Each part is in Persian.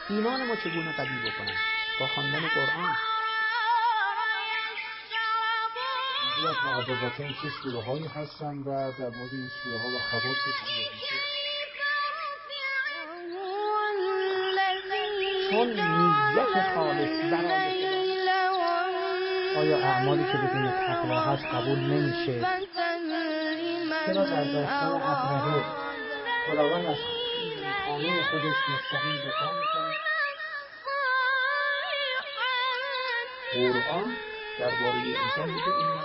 ایمان ما چگونه قوی بکنن؟ با خواندن قرآن. از معوضات این چه سوره هایی هستن و در مورد این سوره ها و خواص چون نیت خالص برای آیا اعمالی که بدون تقوا هست قبول نمیشه؟ چرا در داستان ابرهه خداوند از خانه خودش مستقیم دفاع میکنه؟ قرآن درباره انسان میگه ایمان.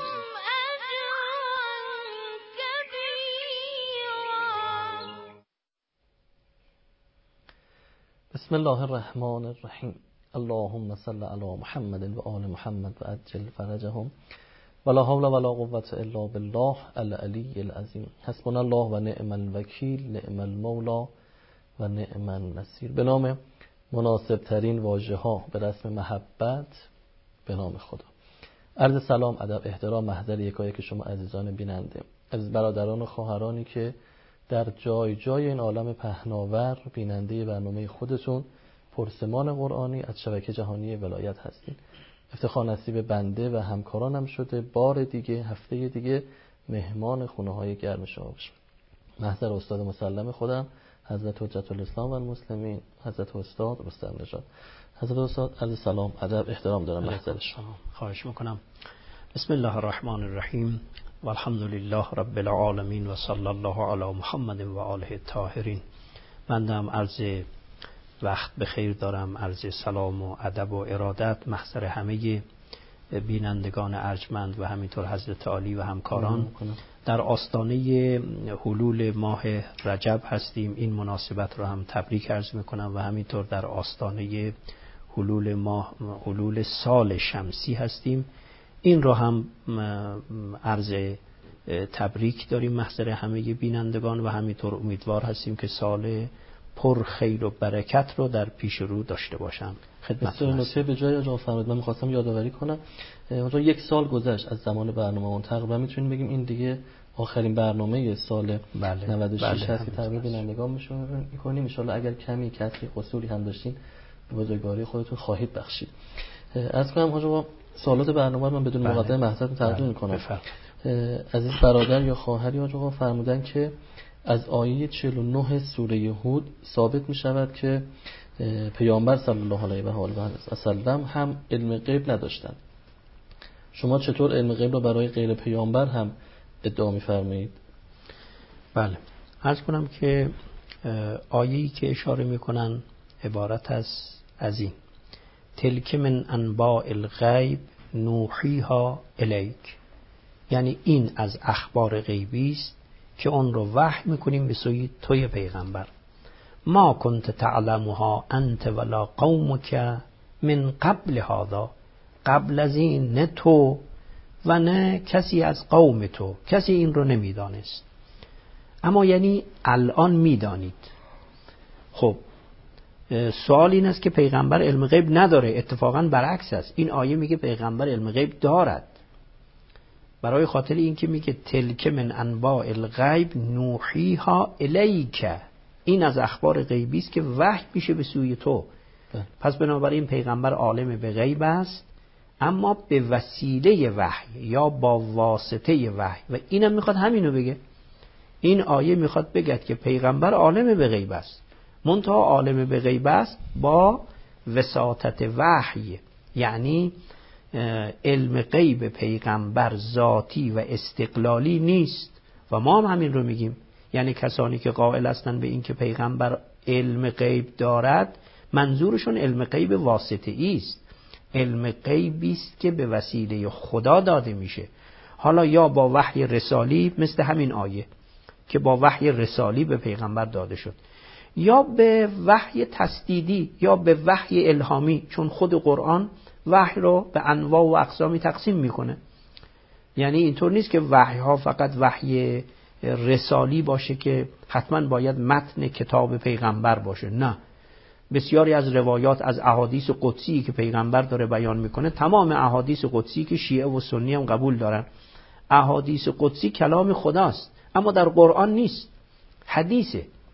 بسم الله الرحمن الرحیم. اللهم صل علی محمد و آل محمد و عجل فرجهم ولا حول ولا قوة الا بالله العلی العظیم. حسبنا الله و نعم الوکیل، نعم المولا و نعم النصیر. به نام مناسب ترین واژه ها به رسم محبت، به نام خدا. عرض سلام، ادب، احترام محضر یکایک شما عزیزان بیننده، از برادران و خواهرانی که در جای جای این عالم پهناور بیننده برنامه خودتون پرسمان قرآنی از شبکه جهانی ولایت هستین. افتخار نصیب بنده و همکارانم شده بار دیگه، هفته دیگه مهمان خونه های گرم شما باشم. محضر استاد مسلم خودم حضرت حجت الاسلام و المسلمین، حضرت استاد رستم نژاد. حضرت استاد عرض سلام، ادب، احترام دارم محضر شما. خواهش میکنم. بسم الله الرحمن الرحیم و الحمد لله رب العالمین و صلی الله علی محمد و آله الطاهرین. بنده عرض وقت بخیر دارم، عرض سلام و ادب و ارادت محضر همه بینندگان ارجمند و همینطور حضرت عالی و همکاران. در آستانه حلول ماه رجب هستیم، این مناسبت رو هم تبریک عرض میکنم و همینطور در آستانه حلول ماه، حلول سال شمسی هستیم. این رو هم عرض تبریک داریم محضر همه بینندگان و همینطور امیدوار هستیم که سال پر خیر و برکت رو در پیش رو داشته باشم. خدمتتون نکته به جای آقا فرمود من می‌خواستم یادآوری کنم. اونجا یک سال گذشت از زمان برنامه‌مون، تقریبا میتونیم بگیم این دیگه آخرین برنامه سال 96 هست که تقریبا بینندگان می‌کنیم. ان شاءالله اگر کمی کسری قصوری هم داشتین به بزرگواری خودتون خواهید بخشید. از کنم آقا سوالات برنامه من بدون مقدمه محضرتون تقدیم می‌کنم. عزیز برادر یا خواهری آقا فرمودن که از آیه 49 سوره هود ثابت می شود که پیامبر صلی الله علیه و آله و سلم هم علم غیب نداشتند. شما چطور علم غیب را برای غیر پیامبر هم ادعا می فرمایید؟ بله، عرض کنم که آیه‌ای که اشاره می کنن عبارت از این: تلک من انباء الغیب نوحیها الیک، یعنی این از اخبار غیبی است که اون رو وحی میکنیم به سوی توی پیغمبر. ما کنت تعلمها انت ولا قومک من قبل هذا، قبل از این نه تو و نه کسی از قوم تو، کسی این رو نمیدانست، اما یعنی الان میدانید. خب سوال این است که پیغمبر علم غیب نداره؟ اتفاقا برعکس است، این آیه میگه پیغمبر علم غیب دارد، برای خاطر این که میگه تلک من انباء الغیب نوحیها الیک، این از اخبار غیبی است که وحی میشه به سوی تو. پس بنابراین پیغمبر عالم به غیب است، اما به وسیله وحی یا با واسطه وحی. و اینم میخواد همینو بگه، این آیه میخواد بگه که پیغمبر عالم به غیب است، منتها عالم به غیب است با وساطت وحی، یعنی علم غیب پیغمبر ذاتی و استقلالی نیست. و ما هم همین رو میگیم، یعنی کسانی که قائل هستند به این که پیغمبر علم غیب دارد، منظورشون علم غیب واسطه‌ای است، علم غیبی است که به وسیله خدا داده میشه. حالا یا با وحی رسالی مثل همین آیه که با وحی رسالی به پیغمبر داده شد، یا به وحی تسدیدی یا به وحی الهامی، چون خود قرآن وحی رو به انواع و اقسامی تقسیم میکنه. یعنی اینطور نیست که وحی ها فقط وحی رسالی باشه که حتما باید متن کتاب پیغمبر باشه، نه، بسیاری از روایات از احادیث قدسی که پیغمبر داره بیان میکنه، تمام احادیث قدسی که شیعه و سنی هم قبول دارن، احادیث قدسی کلام خداست، اما در قرآن نیست، حدیثه.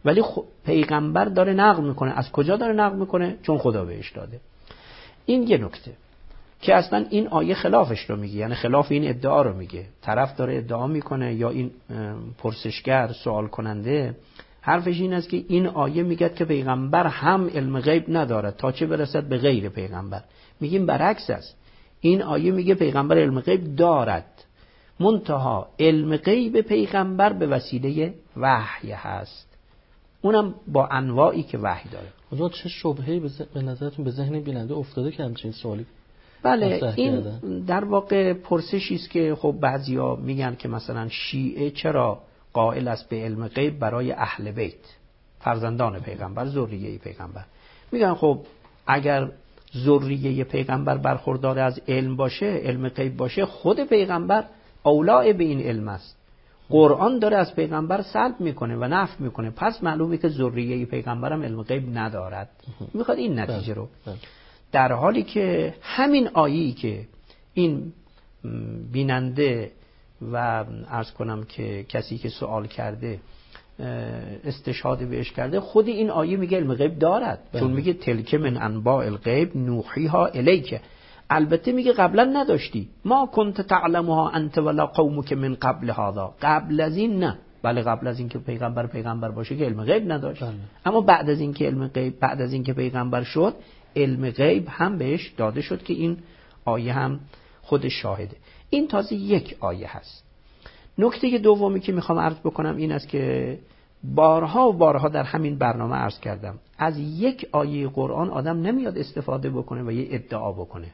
ولی پیغمبر داره نقل میکنه. از کجا داره نقل میکنه؟ چون خدا بهش داده. این یه نکته که اصلا این آیه خلافش رو میگه، یعنی خلاف این ادعا رو میگه. طرف داره ادعا میکنه یا این پرسشگر سوال کننده حرفش این است که این آیه میگه که پیغمبر هم علم غیب ندارد تا چه برسد به غیر پیغمبر. میگیم برعکس است. این آیه میگه پیغمبر علم غیب دارد، منتها علم غیب پیغمبر به وسیله وحی هست، اونم با انواعی که وحی داره. حضرت چه شبهه‌ای به نظرتون به ذهن بیننده افتاده که همچین سوالی؟ بله، این در واقع پرسشی است که خب بعضیا میگن که مثلا شیعه چرا قائل است به علم غیب برای اهل بیت، فرزندان پیغمبر، ذریه پیغمبر. میگن خب اگر ذریه پیغمبر برخوردار از علم باشه، علم غیب باشه، خود پیغمبر اولای به این علم است. قرآن داره از پیغمبر سلب میکنه و نفی میکنه، پس معلومه که ذریه پیغمبرم علم غیب ندارد. میخواد این نتیجه رو، در حالی که همین آیه‌ای که این بیننده و عرض کنم که کسی که سوال کرده استشهاد بهش کرده، خود این آیه میگه علم غیب دارد. چون میگه تلک من انباء الغیب نوحیها الیک. البته میگه قبلا نداشتی، ما کنت تعلمها انت ولا قومک من قبل هذا. قبل از این نه. بله، قبل از این که پیغمبر باشه که علم غیب نداشت. اما بعد از این که علم غیب، بعد از این که پیغمبر شد، علم غیب هم بهش داده شد که این آیه هم خودش شاهده. این تازه یک آیه هست. نکته دومی که میخوام عرض بکنم این است که بارها و بارها در همین برنامه عرض کردم، از یک آیه قرآن آدم نمیاد استفاده بکنه و یه ادعا بکنه.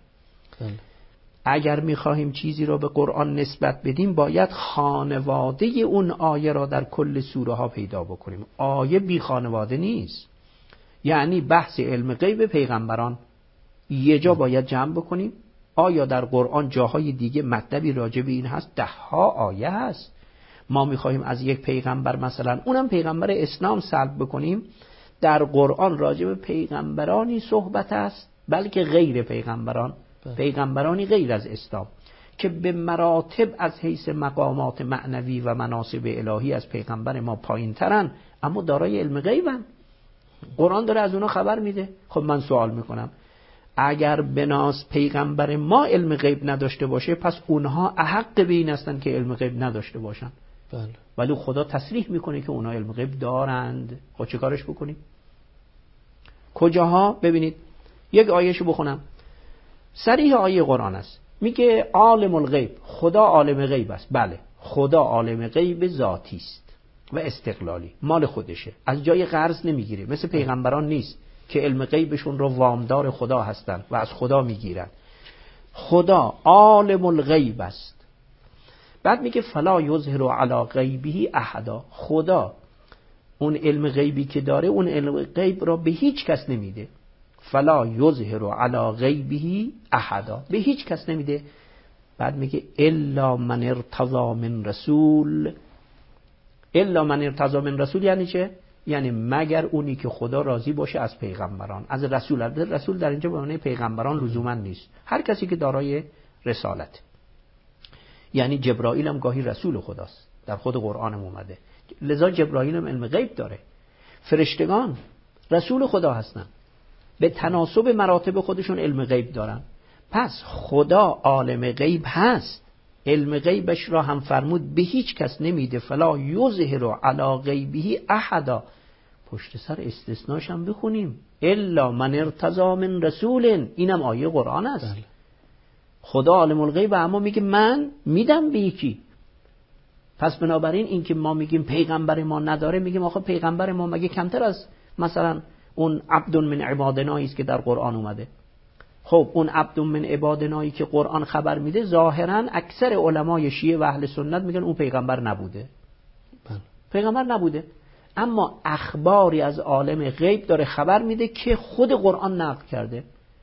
اگر میخواهیم چیزی را به قرآن نسبت بدیم، باید خانواده اون آیه را در کل سوره ها پیدا بکنیم. آیه بی خانواده نیست. یعنی بحث علم غیب پیغمبران یه جا باید جمع بکنیم. آیا در قرآن جاهای دیگه مطلبی راجع به این هست؟ 10 آیه هست. ما میخواهیم از یک پیغمبر، مثلا اونم پیغمبر اسلام، سلب بکنیم. در قرآن راجع به پیغمبرانی صحبت است، بلکه غیر پیغمبران، پیغمبرانی غیر از اسلام که به مراتب از حیث مقامات معنوی و مناصب الهی از پیغمبر ما پایین ترن، اما دارای علم غیبن. قرآن داره از اونا خبر میده. خب من سوال میکنم، اگر بناس پیغمبر ما علم غیب نداشته باشه، پس اونها احق به این هستن که علم غیب نداشته باشن. بله. ولی خدا تصریح میکنه که اونها علم غیب دارند. خب چه کارش بکنیم؟ کجاها؟ ببینید، یک آیهشو بخونم. صریح آیه قرآن است، میگه عالم الغیب، خدا عالم غیب است. بله، خدا عالم غیب ذاتی است و استقلالی، مال خودشه، از جای قرض نمیگیره. مثل پیغمبران نیست که علم غیبشون رو وامدار خدا هستن و از خدا میگیرن. خدا عالم الغیب است. بعد میگه فلا یظهر علی غیبه احدا. خدا اون علم غیبی که داره، اون علم غیب را به هیچ کس نمیده. فلا یظهر علی غیبه احدا، به هیچ کس نمیده. بعد میگه الا من ارتضی من رسول. الا من ارتضی من رسول یعنی چه؟ یعنی مگر اونی که خدا راضی باشه از پیغمبران، از رسول. رسول در اینجا به معنی پیغمبران لزوما نیست، هر کسی که دارای رسالت. یعنی جبرائیل هم گاهی رسول خداست، در خود قرآن هم اومده. لذا جبرائیل هم علم غیب داره. فرشتگان رسول خدا هستن، به تناسب مراتب خودشون علم غیب دارن. پس خدا عالم غیب هست، علم غیبش را هم فرمود به هیچ کس نمیده. فلا یظهر علی غیبه احدا. پشت سر استثناش هم بخونیم، الا من ارتضی من رسول. اینم آیه قرآن است. بله. خدا عالم الغیب، اما میگه من میدم به یکی. پس بنابراین این که ما میگیم پیغمبر ما نداره، میگیم آخه پیغمبر ما مگه کمتر از مثلا اون عبد من عبادنایی است که در قرآن اومده؟ خب اون عبد من عبادنایی که قرآن خبر میده، ظاهرا اکثر علمای شیعه و اهل سنت میگن اون پیغمبر نبوده. پیغمبر نبوده، اما اخباری از عالم غیب داره خبر میده که خود قرآن نقل کرده.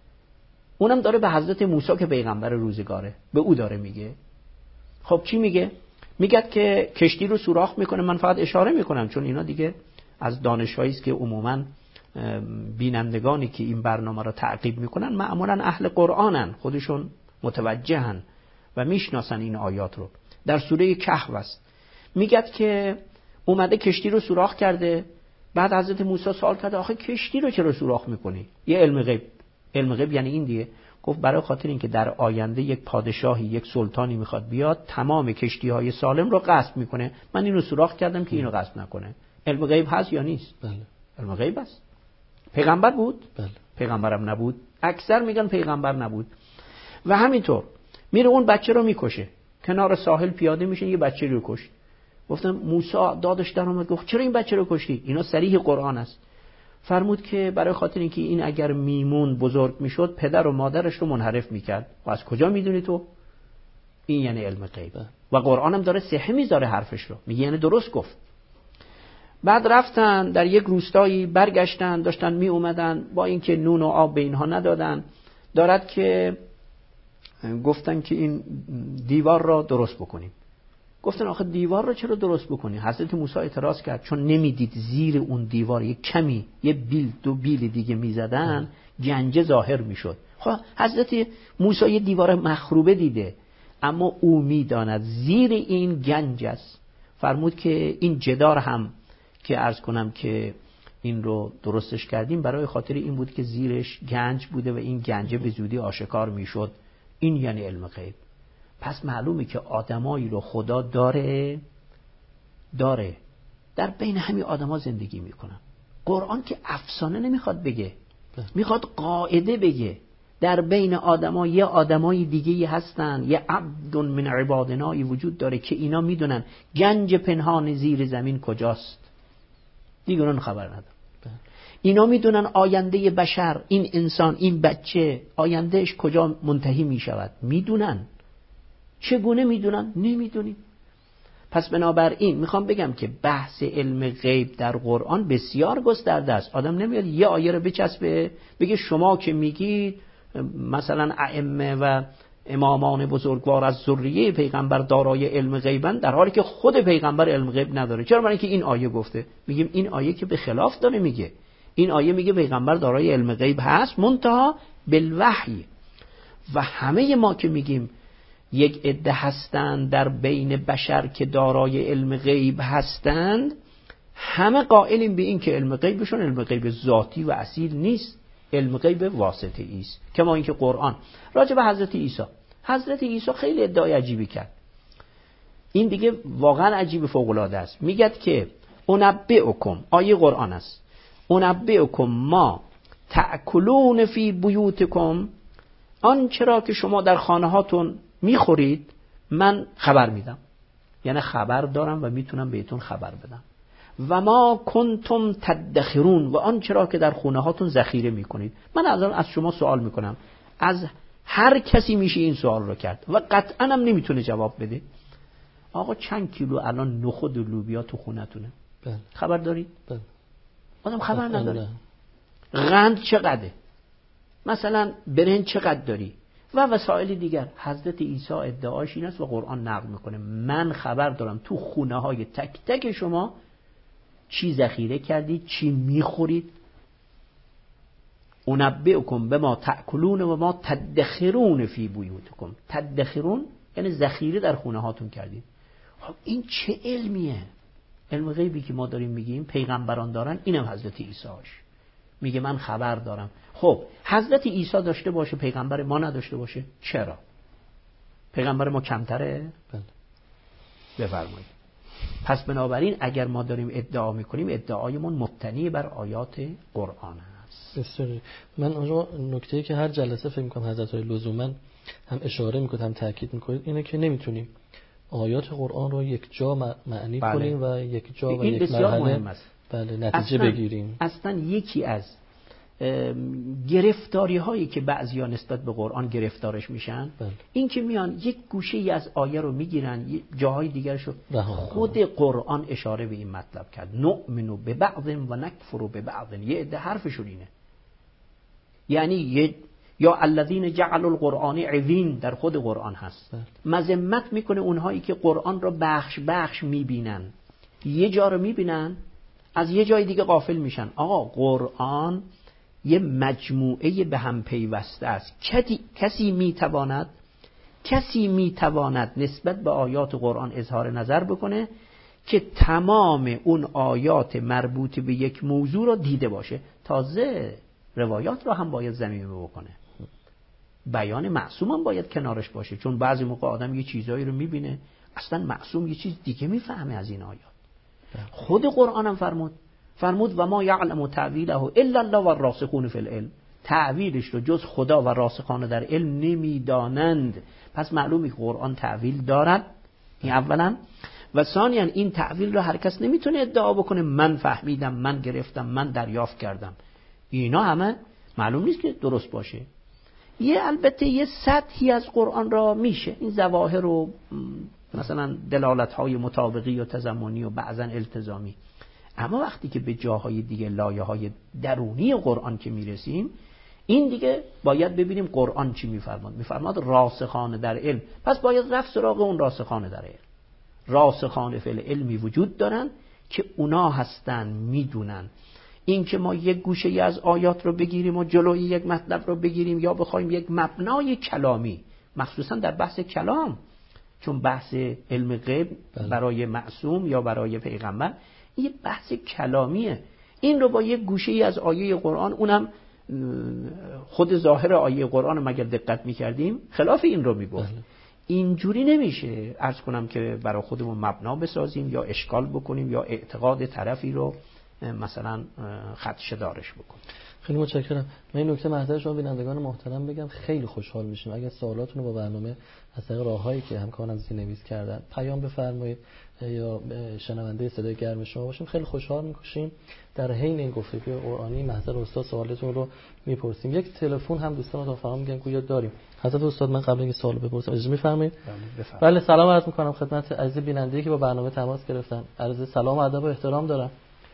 اونم داره به حضرت موسی که پیغمبر روزگاره، به او داره میگه. خب چی میگه؟ میگه که کشتی رو سوراخ میکنه. من فقط اشاره میکنم چون اینا دیگه از دانشهایی است که عموماً بینندگانی که این برنامه را تعقیب میکنن معمولاً اهل قرآنن، خودشون متوجهن و میشناسن این آیات رو. در سوره کهف است، میگه که اومده کشتی رو سوراخ کرده، بعد حضرت موسی سوال کرد آخه کشتی رو چرا سوراخ میکنی؟ یه علم غیب. علم غیب یعنی این دیگه. گفت برای خاطر اینکه در آینده یک پادشاهی، یک سلطانی میخواد بیاد، تمام کشتی‌های سالم رو غصب میکنه. من اینو سوراخ کردم که اینو غصب نکنه. علم غیب هست یا نیست؟ بله. علم غیب است. پیغمبر بود؟ بله. پیغمبرم نبود. اکثر میگن پیغمبر نبود. و همینطور میره اون بچه رو میکشه. کنار ساحل پیاده میشه، یه بچه رو کشت. گفتم موسی دادش در اومد گفت چرا این بچه رو کشتی؟ اینا صریح قرآن است. فرمود که برای خاطر اینکه این اگر میمون بزرگ میشد پدر و مادرش رو منحرف میکرد. و از کجا میدونی تو؟ این یعنی علم غیبه. و قرآن هم داره صحه میذاره حرفش رو، میگه یعنی درست گفت. بعد رفتن در یک روستایی، برگشتن داشتن می اومدن، با اینکه نون و آب به اینها ندادن، دارد که گفتن که این دیوار را درست بکنیم. گفتن آخه دیوار را چرا درست بکنی؟ حضرت موسی اعتراض کرد چون نمیدید زیر اون دیوار یک کمی، یه بیل دو بیل دیگه میزدن گنجه ظاهر میشد. خب حضرت موسی یه دیوار مخروبه دیده، اما او میداند زیر این گنج است. فرمود که این جدار هم که عرض کنم که این رو درستش کردیم برای خاطر این بود که زیرش گنج بوده و این گنجه به زودی آشکار میشد. این یعنی علم غیب. پس معلومه که آدمایی رو خدا داره در بین همین آدما زندگی میکنن. قرآن که افسانه نمیخواد بگه، میخواد قاعده بگه. در بین آدما یه آدمای دیگه هستن، یه عبد من عبادنایی وجود داره که اینا میدونن گنج پنهان زیر زمین کجاست، دیگران خبر ندارن. اینا میدونن آینده بشر، این انسان، این بچه آیندهش کجا منتهی میشود، میدونن. چگونه میدونن؟ نمیدونیم. پس بنابراین میخوام بگم که بحث علم غیب در قرآن بسیار گسترده است. آدم نمیاد یه آیه رو بچسبه بگه شما که میگید مثلا ائمه و امامان بزرگوار از ذریه پیغمبر دارای علم غیبن، در حالی که خود پیغمبر علم غیب نداره. چرا؟ برای اینکه این آیه گفته. میگیم این آیه که به خلاف داره میگه. این آیه میگه پیغمبر دارای علم غیب هست، منتها بالوحی. و همه ما که میگیم یک عده هستند در بین بشر که دارای علم غیب هستند، همه قائلیم به این که علم غیبشون علم غیب ذاتی و اصیل نیست، علم غیب واسطه‌ای است. کما اینکه قرآن راجع به حضرت عیسی خیلی ادعای عجیبی کرد. این دیگه واقعا عجیب فوق العاده است. میگه که انبئکم، آیه قرآن است، انبئکم ما تأکلون فی بیوتکم، آن چرا که شما در خانه هاتون میخورید من خبر میدم. یعنی خبر دارم و میتونم بهتون خبر بدم. و ما کنتم تدخرون، و آن چرا که در خونه هاتون ذخیره میکنید. من از شما سوال میکنم، از هر کسی میشه این سوال رو کرد و قطعا هم نمیتونه جواب بده. آقا چند کیلو الان نخود و لوبیا تو خونتونه؟ خبر دارید؟ آدم خبر نداره. قند چقدره؟ مثلا برنج چقدر داری؟ و وسایل دیگر. حضرت عیسی ادعاش این است و قرآن نقل میکنه من خبر دارم تو خونه های تک تک شما چی ذخیره کردید، چی میخورید. انبئکم بما تأکلون و ما تدخرون فی بیوتکم. تدخرون یعنی ذخیره در خونه هاتون کردید. خب این چه علمیه؟ علم غیبی که ما داریم میگیم پیغمبران دارن، اینم حضرت عیسیش میگه من خبر دارم. خب حضرت عیسی داشته باشه پیغمبر ما نداشته باشه، چرا؟ پیغمبر ما کمتره؟ بفرمایید. پس بنابراین اگر ما داریم ادعا میکنیم ادعایمون مبتنی بر آیات قرآن است. بسیاری. من اونجا نکته‌ای که هر جلسه فکر می‌کنم حضرت لزوما هم اشاره می‌کنید هم تاکید می‌کنید اینه که نمیتونیم آیات قرآن رو یک جا معنی کنیم و یک جا و یک مرحله نتیجه بگیریم. اصلا یکی از گرفتاری هایی که بعضیا نسبت به قرآن گرفتارش میشن این که میان یک گوشه ای از آیه رو میگیرن جاهای دیگرشو. خود قرآن اشاره به این مطلب کرد نؤمن ببعض و نکفر ببعض. یه عده حرفشون اینه، یعنی یا الذین جعلوا القرآن عوین در خود قرآن هست. مذمت میکنه اونهایی که قرآن رو بخش بخش میبینن، یه جا رو میبینن از یه جای دیگه غافل میشن. آقا قرآن یه مجموعه به هم پیوسته است. کسی میتواند نسبت به آیات قرآن اظهار نظر بکنه که تمام اون آیات مربوط به یک موضوع رو دیده باشه. تازه روایات رو هم باید ضمیمه بکنه، بیان معصوم هم باید کنارش باشه، چون بعضی موقع آدم یه چیزایی رو میبینه اصلا معصوم یه چیز دیگه میفهمه از این آیات. خود قرآن هم فرمود و ما یعلم تعویله الا الله و الراسخون فی العلم، تعویلش رو جز خدا و راسخان در علم نمیدانند. پس معلومه که قرآن تعویل دارد، این اولا. و ثانیاً این تعویل رو هر کس نمیتونه ادعا بکنه من فهمیدم، من گرفتم، من دریافت کردم. اینا همه معلوم نیست که درست باشه. البته یه سطحی از قرآن را میشه این ظواهر و مثلا دلالت‌های مطابقی و تضمنی و بعضاً التزامی، اما وقتی که به جاهای دیگه لایه‌های درونی قرآن که میرسیم، این دیگه باید ببینیم قرآن چی میفرماد راسخان در علم. پس باید رفت سراغ اون راسخان در علم. راسخان فی العلمی وجود دارن که اونا هستن میدونن. این که ما یک گوشه از آیات رو بگیریم و جلوی یک مطلب رو بگیریم یا بخوایم یک مبنای کلامی، مخصوصا در بحث کلام، چون بحث علم غیب برای معصوم یا برای پیغمبر این بحث کلامیه، این رو با یک گوشه از آیه قرآن، اونم خود ظاهر آیه قرآن مگر دقت می‌کردیم خلاف این رو میگفت. اینجوری نمیشه عرض کنم که برای خودمون مبنا بسازیم یا اشکال بکنیم یا اعتقاد طرفی رو مثلا خدشه دارش بکنیم. خیلی متشکرم. من این نکته محضر شما بینندگان محترم بگم، خیلی خوشحال میشیم اگر سوالاتون رو با برنامه از طریق راههایی که همکاران زیرنویس کردن پیام بفرمایید یا شنونده صدای گرم شما باشیم. خیلی خوشحال میشیم در حین این گفتگوی قرآنی محضر استاد سوالتون رو میپرسیم. یک تلفن هم دوستان رو فرام میگن گویا داریم. حضرت استاد من قبل اینکه سوال بپرسم اجازه میفرمایید؟ بله سلام عرض میکنم خدمت عزیز بیننده‌ای که با برنامه تماس گرفتن. عرض سلام و ادب و احترام دارم.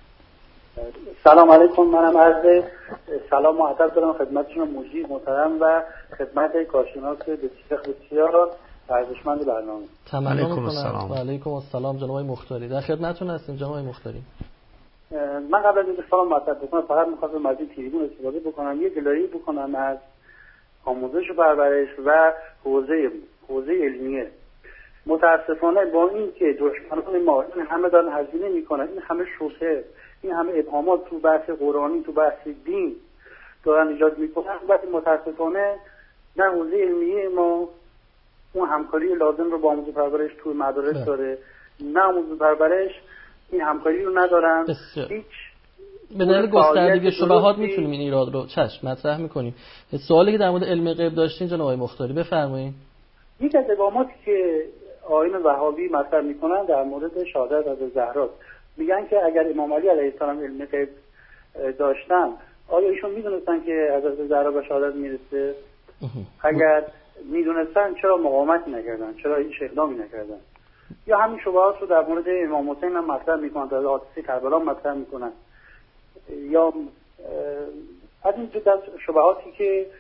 سلام علیکم. منم عرض سلام و ادب دارم خدمت شما مجید محترم و خدمت کارشناس بسیار ارزشمند برنامه. علیکم السلام. و علیکم السلام جناب مختاری. در خدمتتون هستیم جناب مختاری. من قبل از اینکه سلام مطرح بکنم فقط می‌خواستم از این تریبون استفاده بکنم، یه گلایه‌ای بکنم از آموزش و پرورش و حوزه علمیه. متاسفانه با این که دشمنان ما این همه دارن هزینه میکنن، این همه شبهه، این همه ابهامات تو بحث قرآنی، تو بحث دین دارن ایجاد میکنن، ولی متاسفانه نه حوزه علمیه ما اون همکاری لازم رو با آموزش پرورش تو مدارس داره، نه آموزش پرورش این همکاری رو ندارن. هیچ به دلیل گستردگی شبهات میتونیم این ایراد رو چشم مطرح میکنیم. سوالی که در مورد علم غیب داشتین جناب آقای مختاری بفرمایید. یک از ابهاماتی که آیین وهابی مطرح میکنن در مورد شهادت حضرت زهرا، میگن که اگر امام علی علیه السلام علم غیب داشتن آیا ایشون میدونستن که حضرت زهرا به شهادت میرسه؟ اگر میدونستن چرا مقاومت نکردن، چرا هیچ اقدامی نکردن؟ یا همین شبهات رو در مورد امام حسین هم مطرح میکنن، در حادثه کربلا مطرح میکنن، یا از این جدا شبهاتی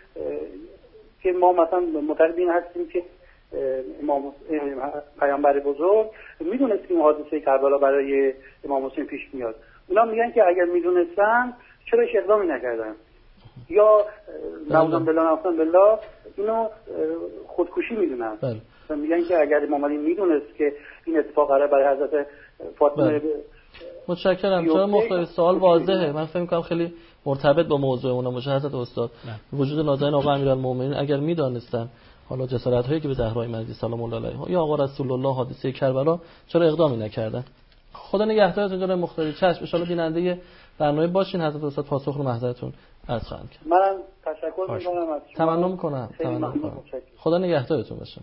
که ما مثلا معتقد این هستیم که امام پیامبر بزرگ میدونست که حادثه کربلا برای امام حسین پیش میاد. اونا میگن که اگر میدونستن چرا هیچ اقدامی نکردن؟ یا نعوذ بالله اینو خودکشی میدونن. میگن که اگر امام علی میدونست که این اتفاق قراره برای حضرت فاطمه. متشکرم. چرا مختار سوال واضحه، من فکر می‌کنم خیلی مرتبط با موضوعمون باشه. حضرت استاد وجود نازنین آقا امیرالمومنین اگر میدانستن حالا جسارت هایی که به زهرای مجدی سلام الله علیها یا آقا رسول الله حادثه کربلا چرا اقدامی نکردن؟ خدا نگهدارتون جناب مختاری. چشم ان شاء الله بیننده برنامه باشین. حضرت استاد پاسخ رو محضرتون عرض خواهم کرد. منم تشکر می‌کنم از شما. تمنا می‌کنم. خدا نگهدارتون باشه.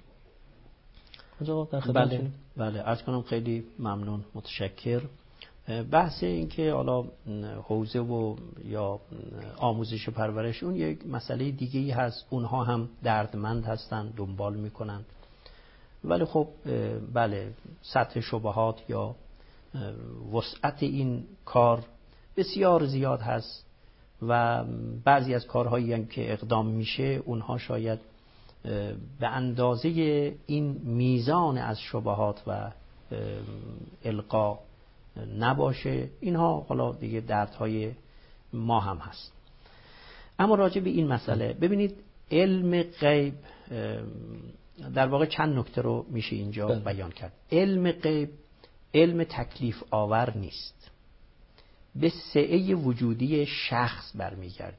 بله عرض کنم خیلی ممنون، متشکر. بحث این که حالا حوزه و یا آموزش و پرورش اون یک مسئله دیگه‌ای هست، اونها هم دردمند هستن، دنبال میکنن، ولی خب بله سطح شبهات یا وسعت این کار بسیار زیاد هست و بعضی از کارهایی هم که اقدام میشه اونها شاید به اندازه این میزان از شبهات و القا نباشه. اینها حالا دیگه دردهای ما هم هست. اما راجع به این مسئله ببینید، علم غیب در واقع چند نکته رو میشه اینجا بیان کرد. علم غیب علم تکلیف آور نیست، به سعه وجودی شخص برمیگرده.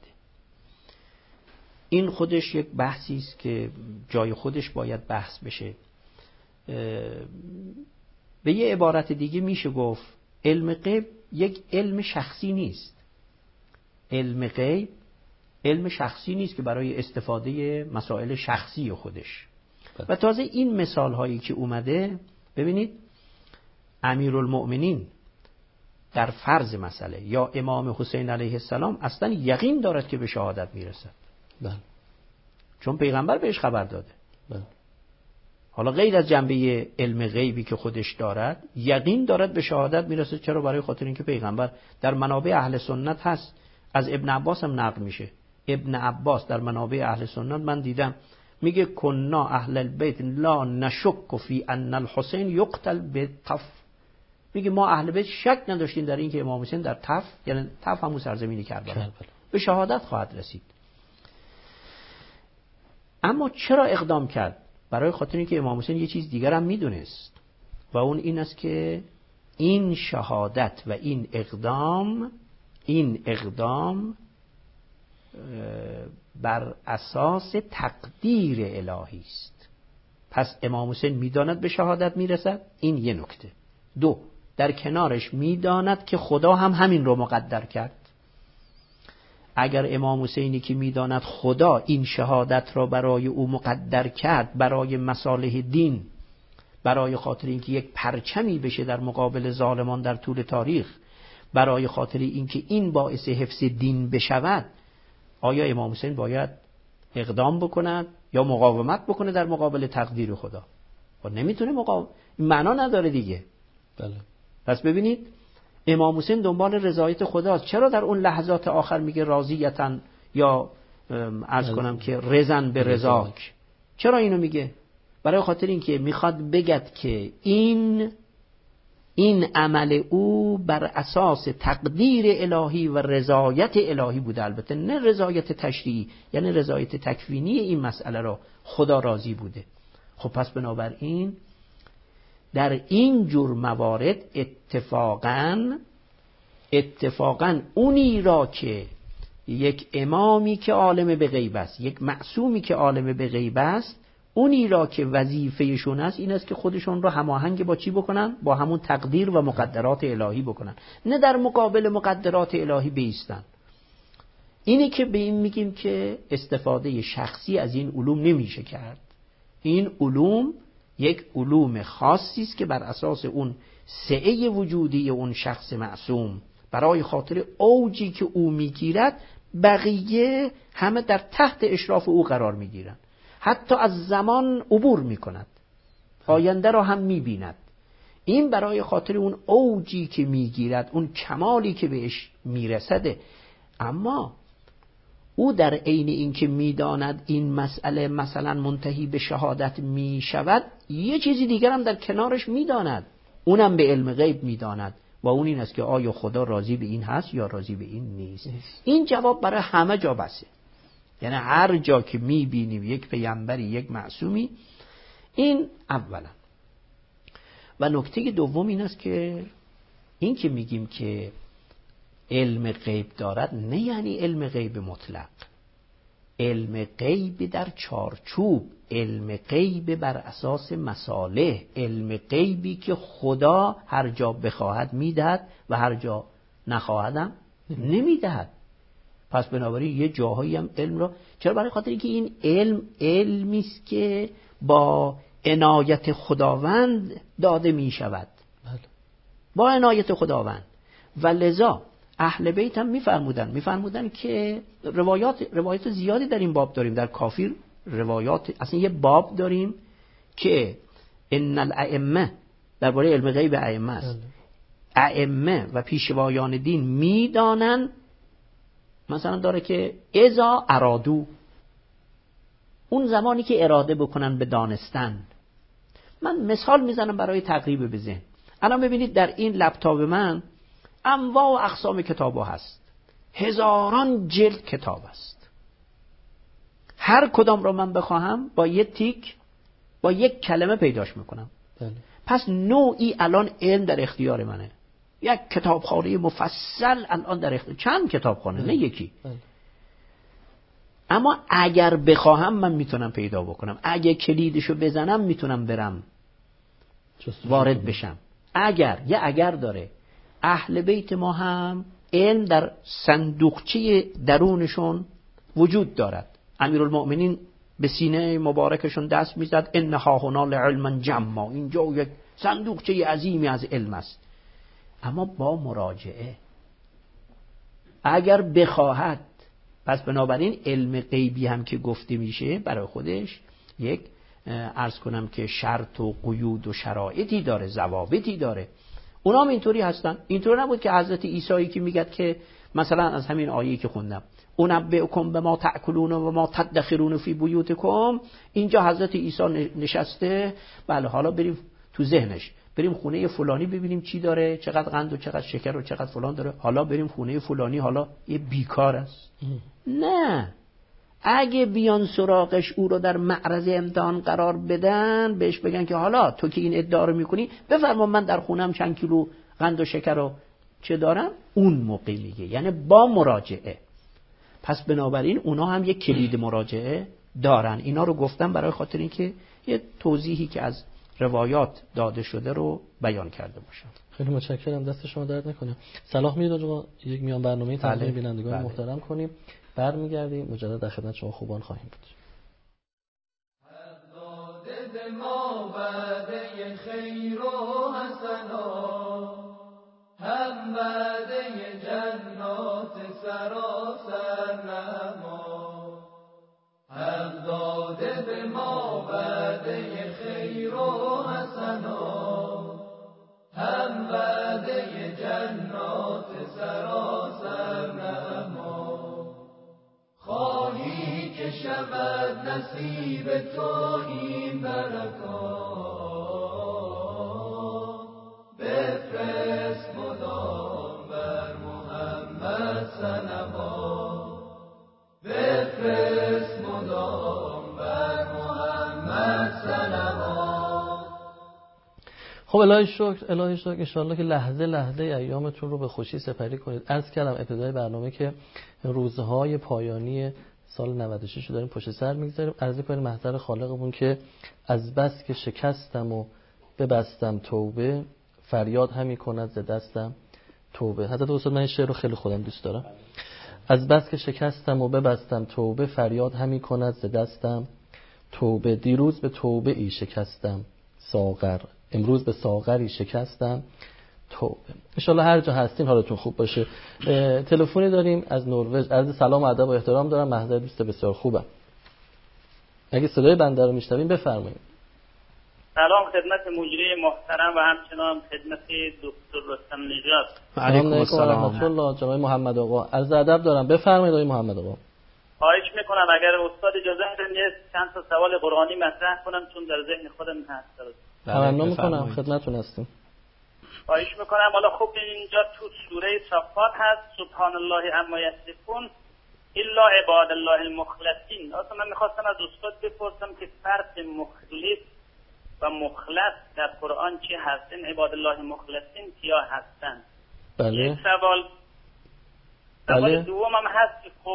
این خودش یک بحثی است که جای خودش باید بحث بشه. به یه عبارت دیگه میشه گفت علم غیب یک علم شخصی نیست. علم غیب علم شخصی نیست که برای استفاده مسائل شخصی خودش. و تازه این مثال هایی که اومده، ببینید امیرالمؤمنین در فرض مسئله یا امام حسین علیه السلام اصلا یقین دارد که به شهادت میرسد. بله. چون پیغمبر بهش خبر داده. بله. حالا غیر از جنبه علم غیبی که خودش دارد، یقین دارد به شهادت میرسه. چرا؟ برای خاطر اینکه پیغمبر در منابع اهل سنت هست. از ابن عباس هم نقل میشه. ابن عباس در منابع اهل سنت من دیدم میگه کنا اهل البیت لا نشک فی ان الحسین یقتل بالطف. میگه ما اهل بیت شک نداشتیم در این که امام حسین در طف، یعنی طف همون سرزمین کربلا، به شهادت خواهد رسید. اما چرا اقدام کرد؟ برای خاطر اینکه امام حسین یه چیز دیگر هم میدونست و اون این است که این شهادت و این اقدام بر اساس تقدیر الهی است. پس امام حسین میداند به شهادت میرسد، این یه نکته. دو، در کنارش میداند که خدا هم همین رو مقدر کرد. اگر امام حسینی که میداند خدا این شهادت را برای او مقدر کرد، برای مصالح دین، برای خاطر اینکه یک پرچمی بشه در مقابل ظالمان در طول تاریخ، برای خاطر اینکه این باعث حفظ دین بشود، آیا امام حسین باید اقدام بکند یا مقاومت بکنه در مقابل تقدیر خدا؟ و نمیتونه این معنا نداره دیگه. بله. پس ببینید امام حسین دنبال رضایت خداست. چرا در اون لحظات آخر میگه راضیتن یا عرض کنم که رضن به رضاک؟ چرا اینو میگه؟ برای خاطر اینکه میخواد بگد که این عمل او بر اساس تقدیر الهی و رضایت الهی بوده. البته نه رضایت تشریعی، یعنی رضایت تکوینی این مسئله را خدا راضی بوده. خب پس بنابراین در این جور موارد اتفاقاً اونی را که یک امامی که عالم به غیب است، یک معصومی که عالم به غیب است، اونی را که وظیفهشون است این است که خودشون را هماهنگ با چی بکنن؟ با همون تقدیر و مقدرات الهی بکنن، نه در مقابل مقدرات الهی بایستن. اینی که به این میگیم که استفاده شخصی از این علوم نمیشه کرد. این علوم یک علوم خاصی است که بر اساس اون سعه وجودی اون شخص معصوم، برای خاطر اوجی که او میگیرد، بقیه همه در تحت اشراف او قرار میگیرند. حتی از زمان عبور میکند، آینده را هم میبیند. این برای خاطر اون اوجی که میگیرد، اون کمالی که بهش میرسده. اما او در عین این که میداند این مسئله مثلا منتهی به شهادت میشود، یه چیزی دیگر هم در کنارش میداند، اونم به علم غیب میداند و اون این است که آیا خدا راضی به این هست یا راضی به این نیست. این جواب برای همه جا بسه. یعنی هر جا که میبینیم یک پیامبری، یک معصومی، این اولا. و نکته دوم این است که این که میگیم که علم غیب دارد، نه یعنی علم غیب مطلق. علم غیب در چارچوب، علم غیب بر اساس مصالح، علم غیبی که خدا هر جا بخواهد میدهد و هر جا نخواهدم نمیدهد. پس بنابراین یه جاهایی هم علم را، چرا؟ برای خاطر اینکه این علمی است که با عنایت خداوند داده می شود، با عنایت خداوند. و لذا اهل بیت هم میفرمودن که روایات زیادی در این باب داریم. در کافر روایات، اصلا یه باب داریم که ان الائمه، درباره علم غیب ائمه است. ائمه و پیشوایان دین میدانن، مثلا داره که اذا ارادو، اون زمانی که اراده بکنن به دانستن. من مثال میزنم برای تقریب به ذهن. الان ببینید در این لپتاپ من انواع و اقسام کتابا هست، هزاران جلد کتاب است. هر کدام رو من بخواهم با یک تیک، با یک کلمه پیداش میکنم. پس نوعی الان علم در اختیار منه، یک کتابخانه مفصل الان در اختیار، چند کتابخانه نه یکی. اما اگر بخواهم من میتونم پیدا بکنم، اگه کلیدشو بزنم میتونم برم وارد بشم. اگر داره. اهل بیت ما هم علم در صندوقچه درونشون وجود دارد. امیرالمؤمنین به سینه مبارکشون دست میزد انها هنا لعلما جما، اینجا یک صندوقچه عظیمی از علم است، اما با مراجعه اگر بخواهد. پس بنابراین علم غیبی هم که گفته میشه برای خودش یک عرض کنم که شرط و قیود و شرایطی داره، ضوابطی داره. اونا هم اینطوری هستن. اینطور نبود که حضرت عیسی که میگه که مثلا از همین آیه‌ای که خوندم انبئکم بما تأکلون و ما تدخرون فی بیوتکم، اینجا حضرت عیسی نشسته، بله حالا بریم تو ذهنش، بریم خونه فلانی ببینیم چی داره، چقدر قند و چقدر شکر و چقدر فلان داره، حالا بریم خونه فلانی، حالا یه بیکار است. نه، اگه بیان سراغش او رو در معرض امتحان قرار بدن، بهش بگن که حالا تو که این ادعا رو میکنی بفرما من در خونم چند کیلو قند و شکر رو چه دارم، اون موقع میگه، یعنی با مراجعه. پس بنابراین اونا هم یک کلید مراجعه دارن. اینا رو گفتم برای خاطر اینکه یه توضیحی که از روایات داده شده رو بیان کرده باشم. خیلی متشکرم، دست شما درد نکنه. صلاح میاد ما یک میان برنامه تقدیم بینندگان محترم کنیم، برمیگردیم مجدد در خدمت شما خوبان خواهیم بود. داده ما وعده خیر و حسنا، هم وعده جنات سراسر نما، هم داده به ما وعده خیر و حسنا، هم وعده جنات سراسر نما. خواهی که شود نصیب تو این برکات، بفرست مدام بر محمد صلوات، بفرست مدام بر محمد صلوات. خب الهی شکر انشاءالله که لحظه لحظه ایامتون رو به خوشی سپری کنید. عرض کردم ابتدای برنامه که روزهای پایانی سال 96 رو داریم پشت سر میگذاریم. عرض کنیم محضر خالقمون که از بس که شکستم و ببستم توبه، فریاد همی کند ز دستم توبه. حضرت استاد من این شعر رو خیلی خودم دوست دارم. از بس که شکستم و ببستم توبه، فریاد همی کند ز دستم توبه. دیروز به توبه ای شکستم ساغر، امروز به ساغری شکستم توبه. انشالله هر جا هستین حالتون خوب باشه. تلفنی داریم از نروژ. عرض سلام و ادب و احترام دارم، محضر دوست بسیار خوبم. اگه صدای بنده رو میشنوین بفرمایید. سلام خدمت مجری محترم و همچنان خدمت دکتر رستم نژاد. علیکم السلام و رحمت الله. جناب محمد آقا عرض ادب دارم، بفرمایید آقای محمد آقا. خواهش میکنم اگر استاد اجازه بدن یه چند تا سوال قرآنی مطرح کنم چون در ذهن خودم هست. تمنا میکنم، خدمتتون هستیم. خواهش میکنم. حالا خب اینجا تو سوره صافات هست سبحان الله عما یصفون الا عباد الله المخلصین. اصلا من میخواستم از استاد بپرسم که فرق مخلص و مخلص در قرآن چی هست؟ این عباد الله مخلصین کیا هستن؟ بله. سوال دوم هم هست که خب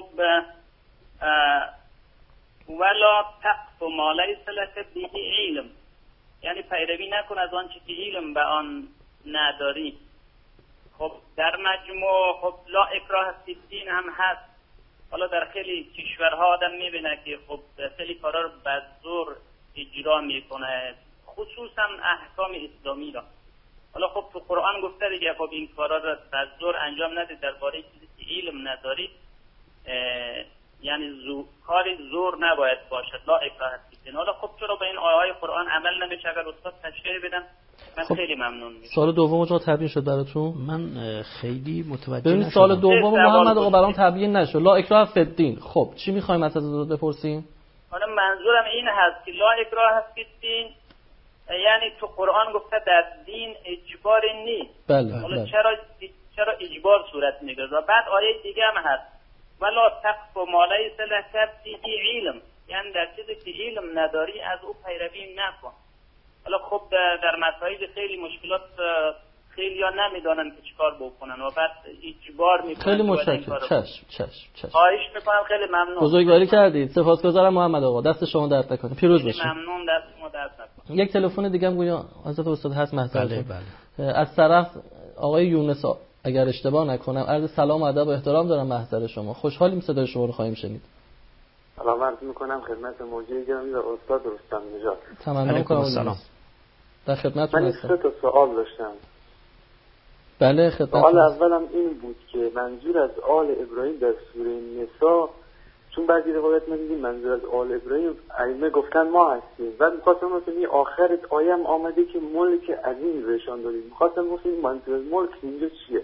ولا تقف ما لیس لک به علم، یعنی پیروی نکن از آنچه که علم به آن نداری. خب در مجموع خب لا اکراه فی الدین هم هست. حالا در خیلی کشورها آدم میبینه که خب خیلی کارا رو به زور اجرا میکنه، خصوصا احکام اسلامی را. حالا خب تو قرآن گفته دیگه خب این کارا رو به زور انجام ندید، درباره چیزی که علم ندارید، یعنی کاری زور نباید باشد. لا اکراه فی الدین. حالا خب چرا به این آیه قرآن عمل نمیشه؟ اگر استاد تشریح بدن من خب خیلی ممنون میشم. سوال دوم جا تبیین شد براتون؟ من خیلی متوجه ببینید نشدم. سوال دوم محمد آقا برام تبیین نشد. لا اکراه فی الدین. خب چی می‌خوایم از حضرت بپرسیم؟ حالا منظورم این هست که لا اکراه فی الدین یعنی تو قرآن گفته در دین اجبار نیست. بله. حالا بله. چرا اجبار صورت میگیره؟ بعد آیه دیگه هم هست ولا تقف ما لیس لک به علم، یعنی در چیزی که علم نداری از او پیروی نکن. حالا خب در مسائل خیلی مشکلات خیلی ها نمیدونن که چیکار بکنن و بعد اجبار میکنن. خیلی متشکرم. چشم. خواهش میکنم، خیلی ممنون. بزرگواری کردید. سپاسگزارم محمد آقا. دست شما درد نکنه. پیروز باشید. ممنون، دست شما درد نکنه. یک تلفن دیگه هم گویا حضرت استاد هست محضرتون. بله. از طرف آقای یونس اگر اشتباه نکنم عرض سلام و ادب و احترام دارم محضر شما. خوشحالیم صدای شما رو خواهیم شنید. سلام عرض میکنم خدمت موجه گرامی و استاد رستم نژاد. تمام کنم. سلام. در خدمتتون هستم. من 3 سوال داشتم. بله خدمت. سوال اولم این بود که منظور از آل ابراهیم در سوره نساء، چون بعضی روایت ما دیدیم منظور از آل ابراهیم ائمه گفتن ما هستیم، بعد می‌خواستم بگم آخر آیه هم آمده که ملک عظیم بهشان دادیم. می‌خواستم بگم منظور از ملک اینجا چیه؟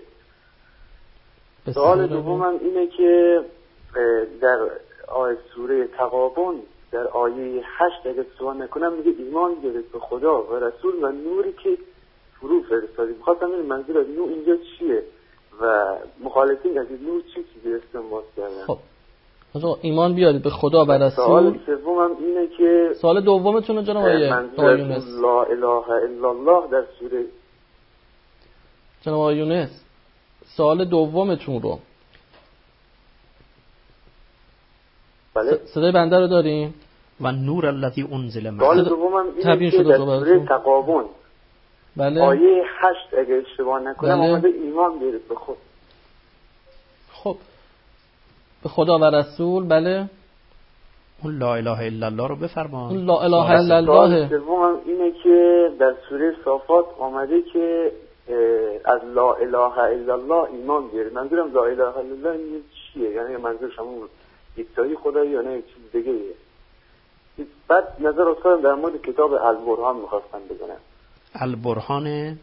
سوال دومم اینه که در سوره تغابن در آیه 8 اگه سوال نکنم میگه ایمان بیارید به خدا و رسول و نوری که فرو فرستادیم. می‌خواستم ببینم منظور از نور اینجا چیه و مخالفین از نور چی چیزی استنباط کردن. خب آقا ایمان بیارید به خدا و رسول. سوال سومم اینه که سوال دومتون رو جناب آقای یونس، لا اله الا الله در سوره جناب آقای یونس سوال دومتون رو. بله صدای بنده رو داریم؟ و نور الذی انزل معه. سوال دومم اینه که در سوره تغابن بله آیه 8 اگه اشتباه نکنم آمده ایمان بیارید به خود. خب به خدا و رسول. بله اون لا اله الا الله رو بفرما. اون لا اله الا الله. سومم اینه که در سوره صافات آمده که از لا اله الا الله ایمان بیارید. منظورم لا اله الا الله چیه؟ یعنی منظورش همون یکتایی خدایی یا نه چیز دیگه ایه؟ بعد نظر استادم در مورد کتاب البرهان میخواستم بزنم. البرهان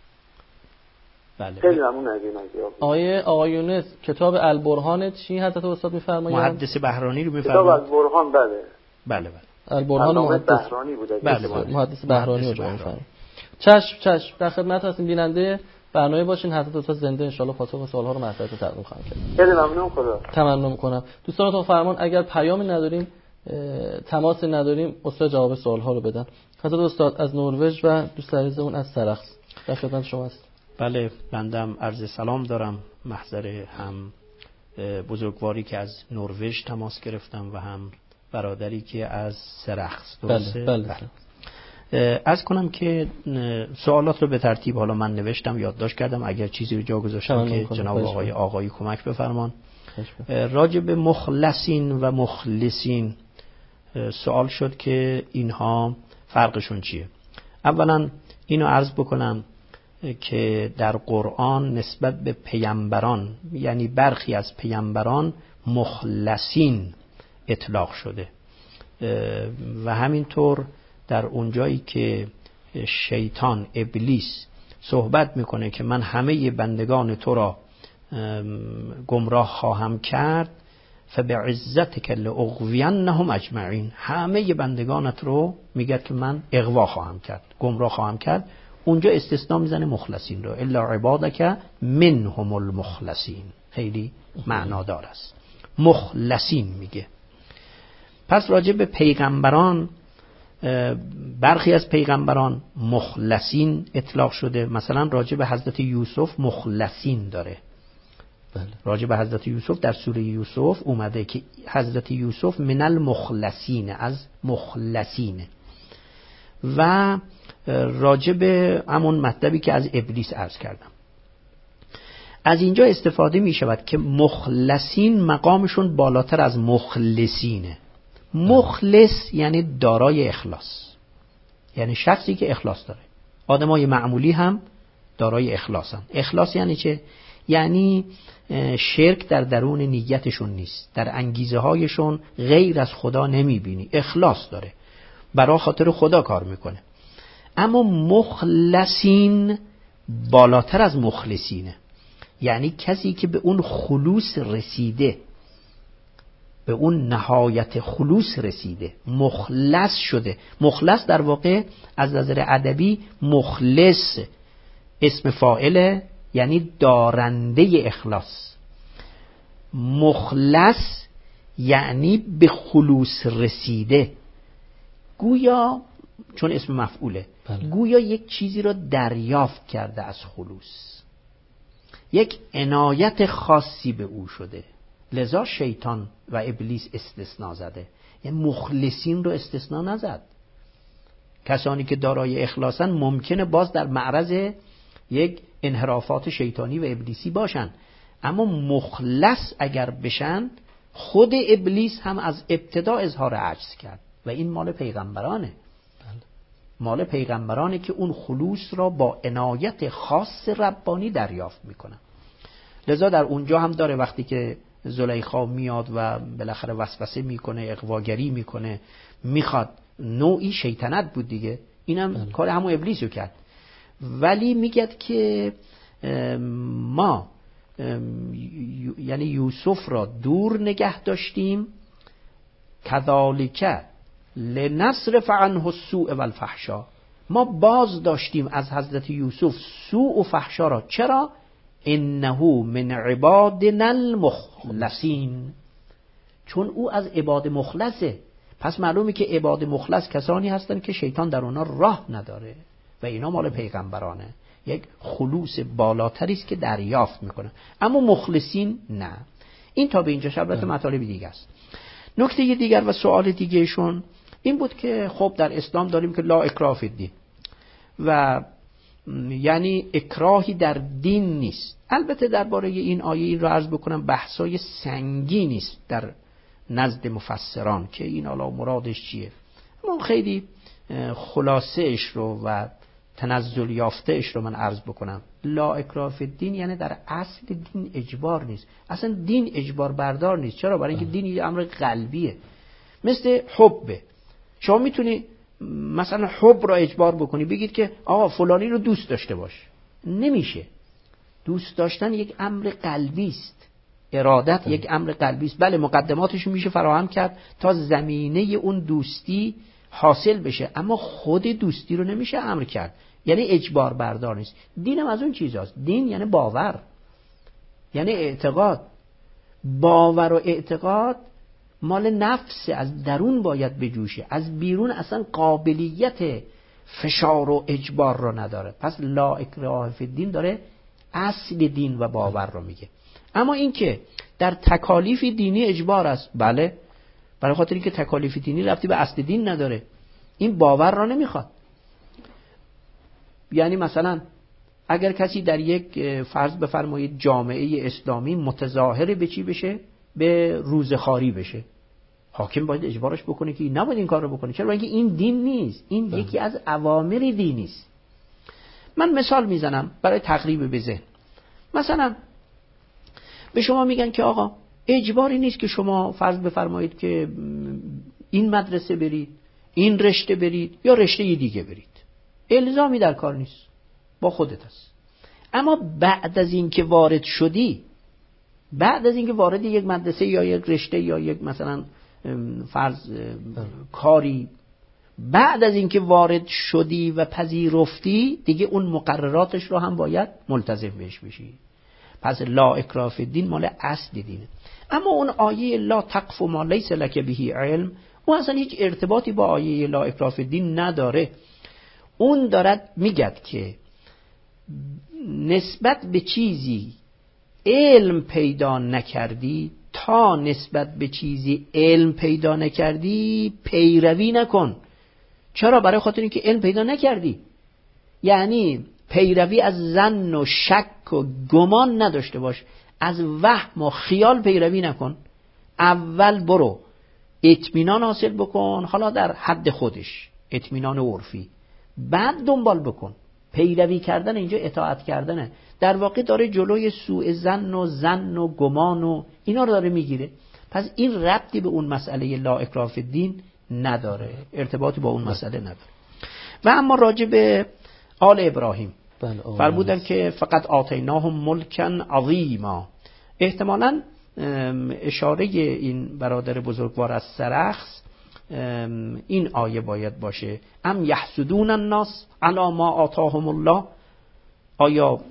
بله. خیلی ممنون از این آقای یونس کتاب البرهان چی حضرت استاد میفرمایند؟ محدث بهرانی رو میفرمایند. کتاب البرهان بله. البرهان محدث بهرانی بوده. بله محدث بهرانی رو میفرمایند. چشم در خدمت هستیم. بیننده برنامه باشین. حضرت استاد زنده ان شاء الله پاسخ سوال‌ها رو مطرح تقدیم خواهم کرد. خیلی ممنون. خدا تمنن می‌کنم. دوستانتون فرمان اگر پیامی نداریم تماسی نداریم استاد جواب سوال‌ها رو بدن. حضرت استاد از نروژ و دوست عزیزمون از سرخس در خدمت شما است. بله بندم عرض سلام دارم محضر هم بزرگواری که از نروژ تماس گرفتم و هم برادری که از سرخس. بله. عرض کنم که سوالات رو به ترتیب حالا من نوشتم یادداشت کردم، اگر چیزی رو جا گذاشتم که جناب آقای کمک بفرمان. راجع به مخلصین و مخلصین سوال شد که اینها فرقشون چیه. اولا اینو عرض بکنم که در قرآن نسبت به پیامبران یعنی برخی از پیامبران مخلصین اطلاق شده و همینطور در اونجایی که شیطان ابلیس صحبت میکنه که من همه بندگان تو را گمراه خواهم کرد فبعزتک لاغوینهم اجمعین، همه بندگانت رو میگه که من اغوا خواهم کرد، گمراه خواهم کرد. اونجا استثناء میزنه مخلصین رو، الا عبادک منهم المخلصین. خیلی معنادار است. مخلصین میگه. پس راجع به پیغمبران برخی از پیغمبران مخلصین اطلاق شده. مثلا راجع به حضرت یوسف مخلصین داره. بله. راجع به حضرت یوسف در سوره یوسف اومده که حضرت یوسف من المخلصین، از مخلصین. و راجع به همون مطلبی که از ابلیس عرض کردم. از اینجا استفاده می شود که مخلصین مقامشون بالاتر از مخلصینه. مخلص یعنی دارای اخلاص، یعنی شخصی که اخلاص داره. آدمای معمولی هم دارای اخلاصن. اخلاص یعنی چه؟ یعنی شرک در درون نیتشون نیست، در انگیزه هایشون غیر از خدا نمی بینی، اخلاص داره، برای خاطر خدا کار میکنه. اما مخلصین بالاتر از مخلصینه، یعنی کسی که به اون خلوص رسیده، به اون نهایت خلوص رسیده، مخلص شده. مخلص در واقع از نظر ادبی مخلص اسم فاعله، یعنی دارنده اخلاص. مخلص یعنی به خلوص رسیده. گویا چون اسم مفعوله. بله. گویا یک چیزی را دریافت کرده از خلوص، یک عنایت خاصی به او شده، لذا شیطان و ابلیس استثناء زده. یعنی مخلصین رو استثناء نزد. کسانی که دارای اخلاصن ممکنه باز در معرض یک انحرافات شیطانی و ابلیسی باشن، اما مخلص اگر بشن، خود ابلیس هم از ابتدا اظهار عجز کرد و این مال پیغمبرانه. مال پیغمبرانه که اون خلوص را با عنایت خاص ربانی دریافت میکنن. لذا در اونجا هم داره وقتی که زلیخا میاد و بالاخره وسوسه میکنه، اغواگری میکنه، میخواد، نوعی شیطنت بود دیگه، اینم کار همون ابلیسو کرد. ولی میگد که ما یعنی یوسف را دور نگه داشتیم، کذالک لنصرف عنه السوء والفحشاء، ما باز داشتیم از حضرت یوسف سوء و فحشا را. چرا؟ انه من عبادنا المخلصین، چون او از عباد مخلصه. پس معلومه که عباد مخلص کسانی هستن که شیطان در اونا راه نداره و اینا مال پیغمبرانه، یک خلوص بالاتری است که دریافت میکنه. اما مخلصین نه. این تا به اینجا شبرت مطالب دیگه است. نکته دیگر و سوال دیگهشون این بود که خب در اسلام داریم که لا اکراه فی الدین و یعنی اکراهی در دین نیست. البته درباره این آیه این رو عرض بکنم بحثای سنگینی است در نزد مفسران که این حالا مرادش چیه. اما خیلی خلاصه‌اش رو و تنزل یافته‌اش رو من عرض بکنم. لا اکراه فی الدین یعنی در اصل دین اجبار نیست. اصلا دین اجبار بردار نیست. چرا؟ برای اینکه دین یه امر قلبیه، مثل حبه. شما میتونی مثلا حب را اجبار بکنی، بگید که آقا فلانی رو دوست داشته باش، نمیشه. دوست داشتن یک امر قلبی است، ارادت یک امر قلبی است. بله مقدماتش میشه فراهم کرد تا زمینه اون دوستی حاصل بشه، اما خود دوستی رو نمیشه امر کرد، یعنی اجبار بردار نیست. دینم از اون چیزاست. دین یعنی باور، یعنی اعتقاد. باور و اعتقاد مال نفس، از درون باید بجوشه، از بیرون اصلا قابلیت فشار و اجبار رو نداره. پس لا اکراه فی الدین داره اصل دین و باور رو میگه. اما این که در تکالیف دینی اجبار است، بله، برای خاطر اینکه تکالیف دینی ربطی به اصل دین نداره، این باور را نمیخواد. یعنی مثلا اگر کسی در یک فرض بفرمایید جامعه اسلامی متظاهر به چی بشه؟ به روزخواری بشه، حاکم باید اجبارش بکنه که نباید این کار رو بکنه. چرا؟ اینکه این دین نیست، این یکی از اوامر دینی است. من مثال میزنم برای تقریب به ذهن. مثلا به شما میگن که آقا اجباری نیست که شما فرض بفرمایید که این مدرسه برید، این رشته برید یا رشته دیگه برید، الزامی در کار نیست، با خودت هست. اما بعد از این که وارد شدی، بعد از اینکه وارد یک مدرسه یا یک رشته یا یک مثلا فرض کاری، بعد از اینکه وارد شدی و پذیرفتی، دیگه اون مقرراتش رو هم باید ملتزم بهش بشی. پس لا اکراه فی الدین مال اصل دینه. اما اون آیه لا تقف ما لیس لک به علم، اون اصلا هیچ ارتباطی با آیه لا اکراه فی الدین نداره. اون دارد میگد که نسبت به چیزی علم پیدا نکردی، تا نسبت به چیزی علم پیدا نکردی پیروی نکن. چرا؟ برای خاطر اینکه علم پیدا نکردی. یعنی پیروی از ظن و شک و گمان نداشته باش، از وهم و خیال پیروی نکن. اول برو اطمینان حاصل بکن، حالا در حد خودش، اطمینان عرفی، بعد دنبال بکن. پیروی کردن اینجا اطاعت کردنه. در واقع داره جلوی سوء ظن و گمان و اینا رو داره میگیره. پس این ربطی به اون مسئله لا اکراه فی الدین نداره، ارتباطی با اون مسئله نداره. و اما راجع به آل ابراهیم فرمودن که فقط آتیناهم ملکا عظیما. احتمالاً اشاره این برادر بزرگوار از سرخس این آیه باید باشه. ام یحسدون الناس علی ما آتاهم الله، آیا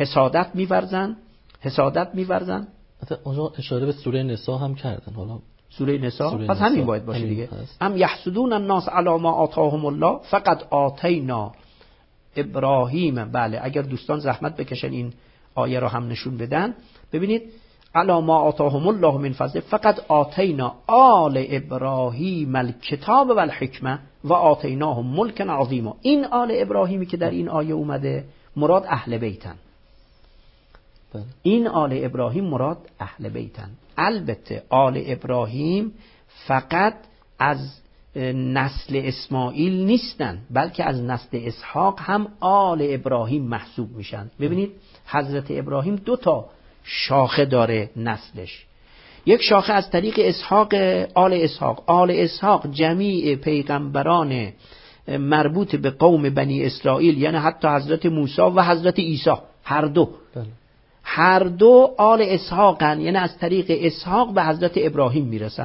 حسادت می‌ورزن؟ حتی اونجا اشاره به سوره نساء هم کردن. حالا سوره نساء. پس همین باید باشه دیگه. ام یحسدون الناس علی ما آتاهم الله فقط آتینا ابراهیم. بله، اگر دوستان زحمت بکشن این آیه رو هم نشون بدن، ببینید علی ما آتاهم الله من فضل فقط آتینا آل ابراهیم الکتاب و الحکمه و آتیناهم ملکا عظیما. این آل ابراهیمی که در این آیه اومده مراد اهل بیتن. این آل ابراهیم مراد اهل بیتن. البته آل ابراهیم فقط از نسل اسماعیل نیستن، بلکه از نسل اسحاق هم آل ابراهیم محسوب میشن. ببینید حضرت ابراهیم 2 شاخه داره نسلش. یک شاخه از طریق اسحاق، آل اسحاق جمیع پیغمبران مربوط به قوم بنی اسرائیل، یعنی حتی حضرت موسی و حضرت عیسی، هر دو آل اسحاقن، یعنی از طریق اسحاق به حضرت ابراهیم میرسن.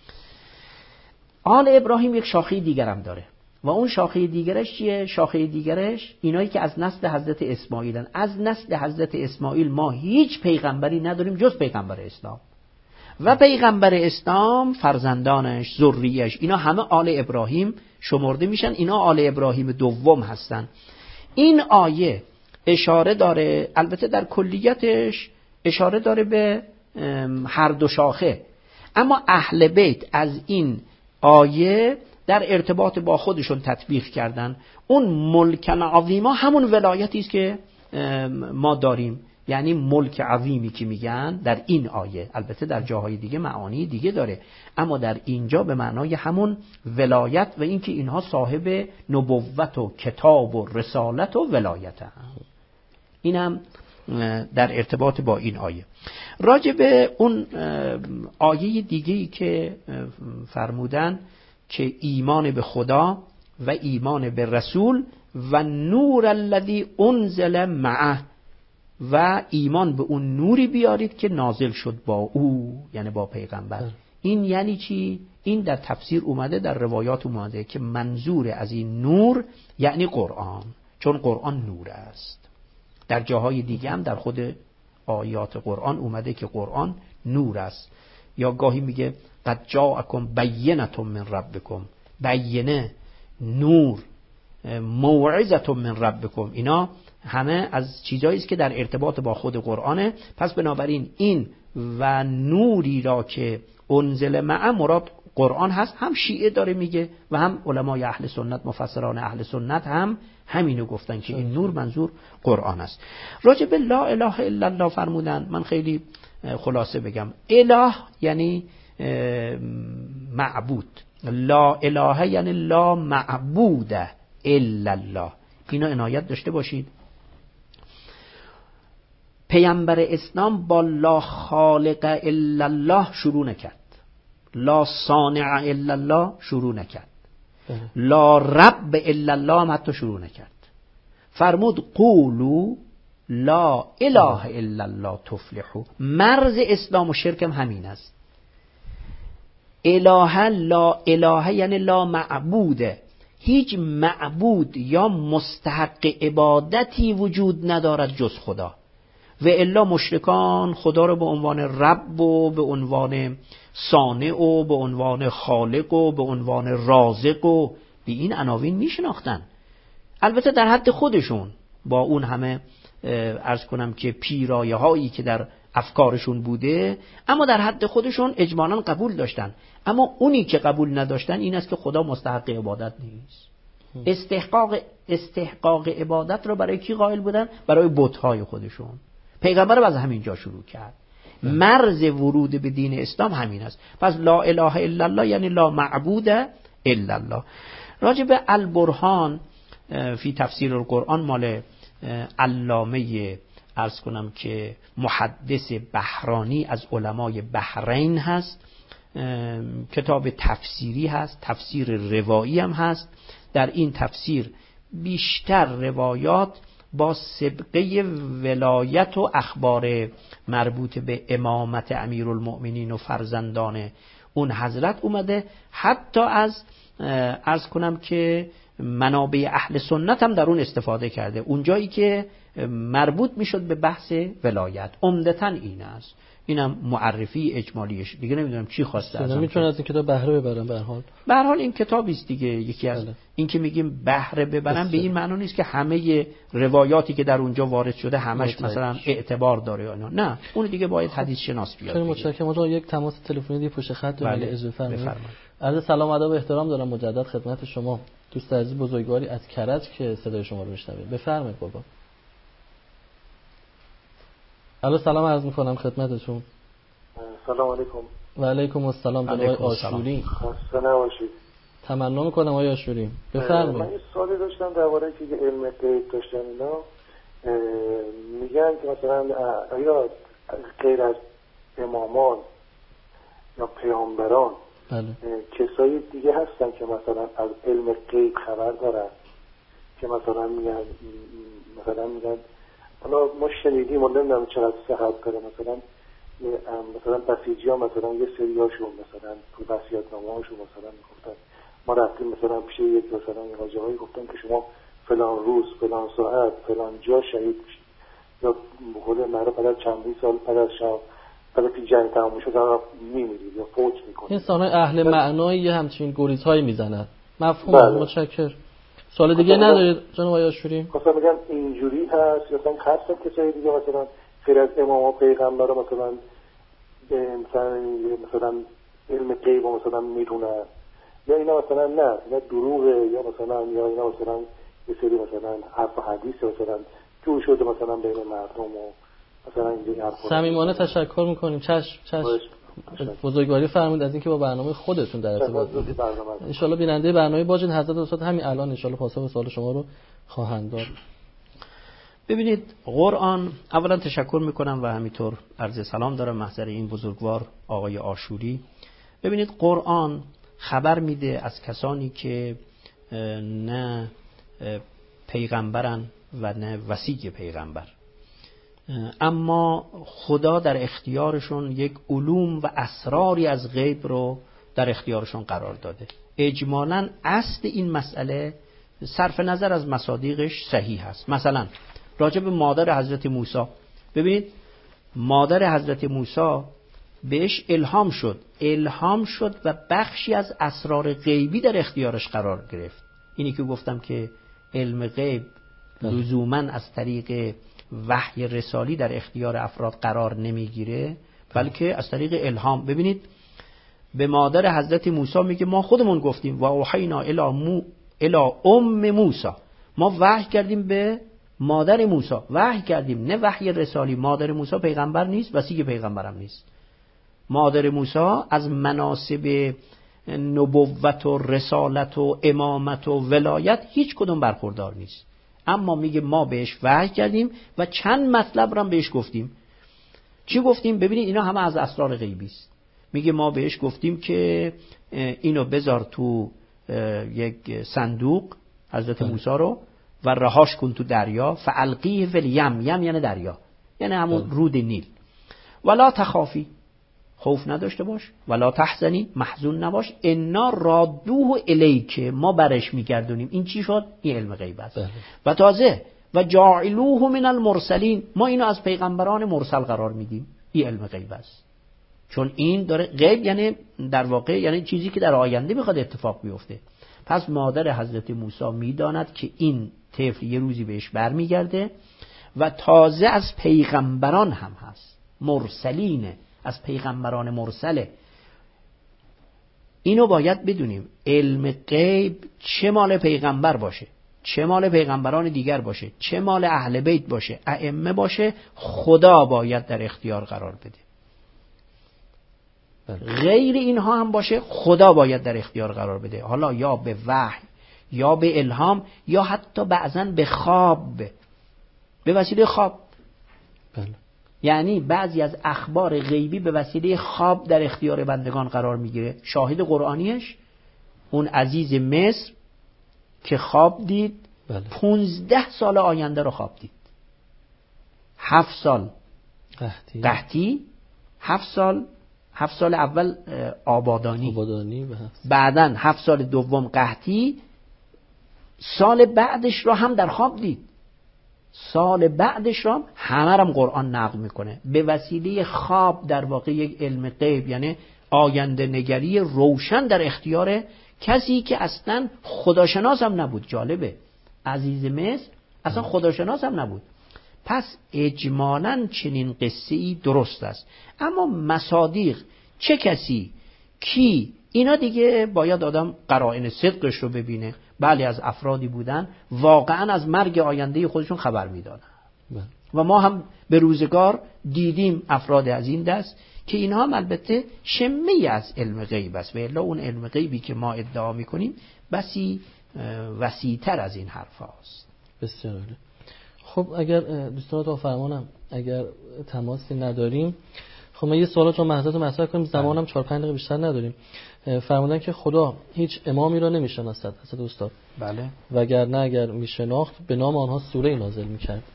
آل ابراهیم یک شاخه دیگر هم داره و اون شاخه دیگرش چیه؟ شاخه دیگرش اینایی که از نسل حضرت اسماعیلن. از نسل حضرت اسماعیل ما هیچ پیغمبری نداریم جز پیغمبر اسلام و پیغمبر اسلام فرزندانش، ذریه‌اش، اینا همه آل ابراهیم شمرده میشن. اینا آل ابراهیم دوم هستن. این آیه اشاره داره، البته در کلیتش اشاره داره به هر 2 شاخه، اما اهل بیت از این آیه در ارتباط با خودشون تطبیق کردن. اون ملک عظیما همون ولایتی است که ما داریم، یعنی ملک عظیمی که میگن در این آیه، البته در جاهای دیگه معانی دیگه داره، اما در اینجا به معنای همون ولایت و اینکه اینها صاحب نبوت و کتاب و رسالت و ولایت هم. این هم در ارتباط با این آیه. راجع به اون آیه دیگه‌ای که فرمودن که ایمان به خدا و ایمان به رسول و نور الذی انزل معه، و ایمان به اون نوری بیارید که نازل شد با او، یعنی با پیغمبر. این یعنی چی؟ این در تفسیر اومده، در روایات اومده که منظور از این نور یعنی قرآن، چون قرآن نور است. در جاهای دیگه هم در خود آیات قرآن اومده که قرآن نور است. یا گاهی میگه قد جاءکم بینة من ربکم، بینه، نور، موعظة من ربکم، اینا همه از چیزایی است که در ارتباط با خود قرآنه. پس بنابراین این و نوری را که انزل معه مراد قرآن هست. هم شیعه داره میگه و هم علمای اهل سنت، مفسران اهل سنت هم همینو گفتن که این نور منظور قرآن است. راجع به لا اله الا الله فرمودن. من خیلی خلاصه بگم. اله یعنی معبود، لا اله یعنی لا معبود الا الله. اینو عنایت داشته باشید. پیامبر اسلام با لا خالق الا الله شروع نکرد، لا صانع الا الله شروع نکرد، لا رب الا الله هم حتی شروع نکرد. فرمود قولوا لا اله الا الله تفلحوا. مرز اسلام و شرک هم همین است. اله، لا اله یعنی لا معبوده، هیچ معبود یا مستحق عبادتی وجود ندارد جز خدا. و الا مشرکان خدا رو به عنوان رب و به عنوان صانع و به عنوان خالق و به عنوان رازق و به این عناوین میشناختن، البته در حد خودشون، با اون همه عرض کنم که پیرایه هایی که در افکارشون بوده، اما در حد خودشون اجمالاً قبول داشتن. اما اونی که قبول نداشتن این است که خدا مستحق عبادت نیست. استحقاق عبادت رو برای کی قائل بودن؟ برای بت‌های خودشون. پیغمبر از همین جا شروع کرد. مرز ورود به دین اسلام همین است. پس لا اله الا الله یعنی لا معبود الا الله. راجع به البرهان فی تفسیر القرآن مال علامه عرض کنم که محدث بحرانی از علمای بحرین هست. کتاب تفسیری هست، تفسیر روایی هم هست. در این تفسیر بیشتر روایات با سابقه ولایت و اخبار مربوط به امامت امیرالمؤمنین و فرزندان اون حضرت اومده، حتی از عرض کنم که منابع اهل سنت هم در اون استفاده کرده. اونجایی که مربوط میشد به بحث ولایت عمدتاً این است. اینم معرفی اجمالیش، دیگه نمیدونم چی خواسته ازم. میتونن از این کتاب بهره ببرن. به هر حال این کتابی است دیگه. یکی از این که میگیم بهره ببرن به این معنی نیست که همه روایاتی که در اونجا وارد شده همش مثلا اعتبار داره یا نه. اون دیگه باید حدیث شناس بیاد. خیلی متشکرم. ما یک تماس تلفنی دی پشت خط داریم. اجازه بفرمایید. عرض سلام ادب و احترام دارم مجدد خدمت شما دوست عزیز بزرگواری از کرج که صدای شما رو میشنویم. بفرمایید بابا. الو سلام عرض میکنم خدمتتون. سلام علیکم. و علیکم السلام جناب آشوری. خسته نباشید. تمنا میکنم آقای آشوری. بفرمایید. من یه سوالی داشتم درباره که علم غیب داشتن اینا. میگن که مثلا آیا غیر از امامان یا پیامبران کسایی دیگه هستن که مثلا از علم غیب خبر دارن که مثلا میگن حالا ما شنیدیم و نمیدونم چقدر صحت داره مثلا بسیجی ها مثلا یه سریاشون مثلا تو وصیت‌نامه هاشون مثلا میگفتن ما رفتیم مثلا پیش یک مثلا یه حاجی‌هایی گفتن که شما فلان روز فلان ساعت فلان جا شهید بشید یا بقول معروف بعد چندین سال بعد از که جنگ تمام شد میمیرید یا فوت میکنید. این انسان اهل معنایی یه همچین گریزهایی میزنن. مفهوم. متشکرم. سوال دیگه ندارید جناب آقای آشوری؟ مثلا میگم اینجوری هست یا مثلا کسایی دیگه مثلا غیر از امام و پیغمبر مثلا علم غیب مثلا میدونن یا اینا مثلا نه اینا دروغه یا مثلا یا اینا مثلا یه سری مثلا حرف و حدیث مثلا جو شده مثلا بین مردم و مثلا اینجوری حرفا. صمیمانه تشکر میکنیم. چشم بزرگواری فرمودید از اینکه با برنامه خودتون در ارتباط بودید. ان شاء الله بیننده برنامه باجین حضرت استاد همین الان ان شاء الله پاسخ به سوال شما رو خواهند داد. ببینید قرآن، اولا تشکر میکنم و همینطور عرض سلام دارم محضر این بزرگوار آقای آشوری. ببینید قرآن خبر میده از کسانی که نه پیغمبرن و نه وصی پیغمبر، اما خدا در اختیارشون یک علوم و اسراری از غیب رو در اختیارشون قرار داده. اجمالاً اصل این مسئله صرف نظر از مصادیقش صحیح هست. مثلا راجع به مادر حضرت موسی، ببینید مادر حضرت موسی بهش الهام شد و بخشی از اسرار غیبی در اختیارش قرار گرفت. اینی که گفتم که علم غیب لزوماً از طریق وحی رسالی در اختیار افراد قرار نمیگیره، بلکه از طریق الهام. ببینید به مادر حضرت موسی میگه ما خودمون گفتیم و اوحینا الی ام موسی، ما وحی کردیم به مادر موسی. وحی کردیم، نه وحی رسالی. مادر موسی پیغمبر نیست، وصی پیغمبرم نیست. مادر موسی از مناصب نبوت و رسالت و امامت و ولایت هیچ کدوم برخوردار نیست، اما میگه ما بهش وحی کردیم و چند مطلب رو بهش گفتیم. چی گفتیم؟ ببینید اینا همه از اسرار غیبی است. میگه ما بهش گفتیم که اینو بذار تو یک صندوق حضرت موسی رو و رهاش کن تو دریا، فالقیه فی الیم، یم یعنی دریا، یعنی همون رود نیل. ولا تخافی، خوف نداشته باش، ولا تحزنی، محزون نباش، انا رادوه الیک، ما برش میگردونیم. این چی شد؟ این علم غیب است. و تازه و جاعلوه من المرسلین، ما اینو از پیغمبران مرسل قرار میدیم. این علم غیب است، چون این داره غیب یعنی در واقع یعنی چیزی که در آینده میخواد اتفاق بیفته. پس مادر حضرت موسی میداند که این طفل یه روزی بهش برمیگرده و تازه از پیغمبران هم هست، مرسلینه، از پیغمبران مرسله. اینو باید بدونیم. علم غیب چه مال پیغمبر باشه، چه مال پیغمبران دیگر باشه، چه مال اهل بیت باشه، ائمه باشه، خدا باید در اختیار قرار بده. غیر اینها هم باشه خدا باید در اختیار قرار بده، حالا یا به وحی یا به الهام یا حتی بعضن به خواب، به وسیله خواب. یعنی بعضی از اخبار غیبی به وسیله خواب در اختیار بندگان قرار میگیره. شاهد قرآنیش اون عزیز مصر که خواب دید 15 سال آینده رو خواب دید. 7 سال قحطی، 7 سال اول آبادانی، بعدن 7 سال دوم قحطی، سال بعدش رو هم در خواب دید. سال بعدش رو همه رو قرآن نقل میکنه. به وسیله خواب در واقع یک علم غیب، یعنی آینده نگری روشن در اختیار کسی که اصلا خداشناس هم نبود. جالبه، عزیز مصر اصلا خداشناس هم نبود. پس اجمالاً چنین قصه‌ای درست است. اما مصادیق چه کسی کی، اینا دیگه باید آدم قرائن صدقش رو ببینه. بله از افرادی بودن واقعاً از مرگ آینده خودشون خبر میدادن و ما هم به روزگار دیدیم افراد از این دست که اینها هم البته شمه‌ای از علم غیب است و الا اون علم غیبی که ما ادعا میکنیم بسی وسیع‌تر از این حرف هاست. بسیار عالی. خب اگر دوستان تو فرمانم اگر تماسی نداریم، خب من یه سوالات رو محضرت مطرح کنیم، زمانم 4-5 دقیقه بیشتر نداریم. فرمودن که خدا هیچ امامی را نمیشناسد حضرت استاد. بله. وگرنه اگر میشناخت به نام آنها سوره نازل میکرد.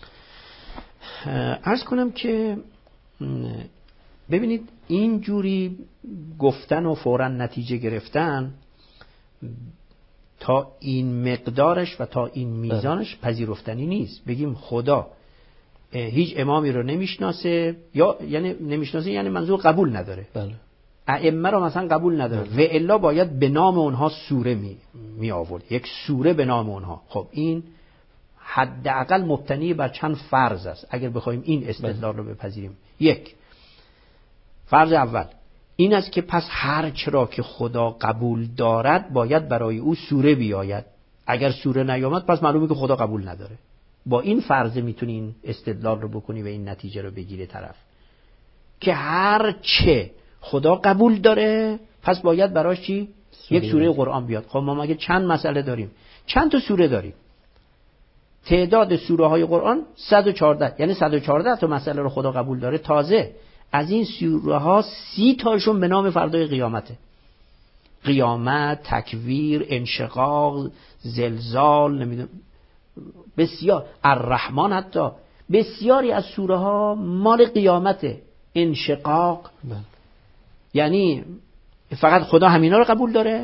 عرض کنم که ببینید این جوری گفتن و فوراً نتیجه گرفتن تا این مقدارش و تا این میزانش پذیرفتنی نیست. بگیم خدا هیچ امامی رو نمیشناسه، یا یعنی نمیشناسه یعنی منظور قبول نداره. بله. ائمه رو مثلا قبول نداره و الا باید به نام اونها سوره می آورد، یک سوره به نام اونها. خب این حداقل مبتنی بر چند فرض است اگر بخوایم این استدلال رو بپذیریم. یک، فرض اول این است که پس هر چرا که خدا قبول دارد باید برای او سوره بیاید. اگر سوره نیامد پس معلومه که خدا قبول نداره. با این فرض میتونی این استدلال رو بکنی و این نتیجه رو بگیره طرف که هر چه خدا قبول داره پس باید براش چی؟ یک سوره قرآن بیاد. خب ما مگه چند مسئله داریم؟ چند تا سوره داریم؟ تعداد سوره های قرآن 114، یعنی 114 تا مسئله رو خدا قبول داره. تازه از این سوره ها 30 تاشون به نام فردای قیامته. قیامت، تکویر، انشقاق، زلزال، نمیدونم بسیار، الرحمن، حتی بسیاری از سوره ها مال قیامته. انشقاق یعنی فقط خدا همینا رو قبول داره؟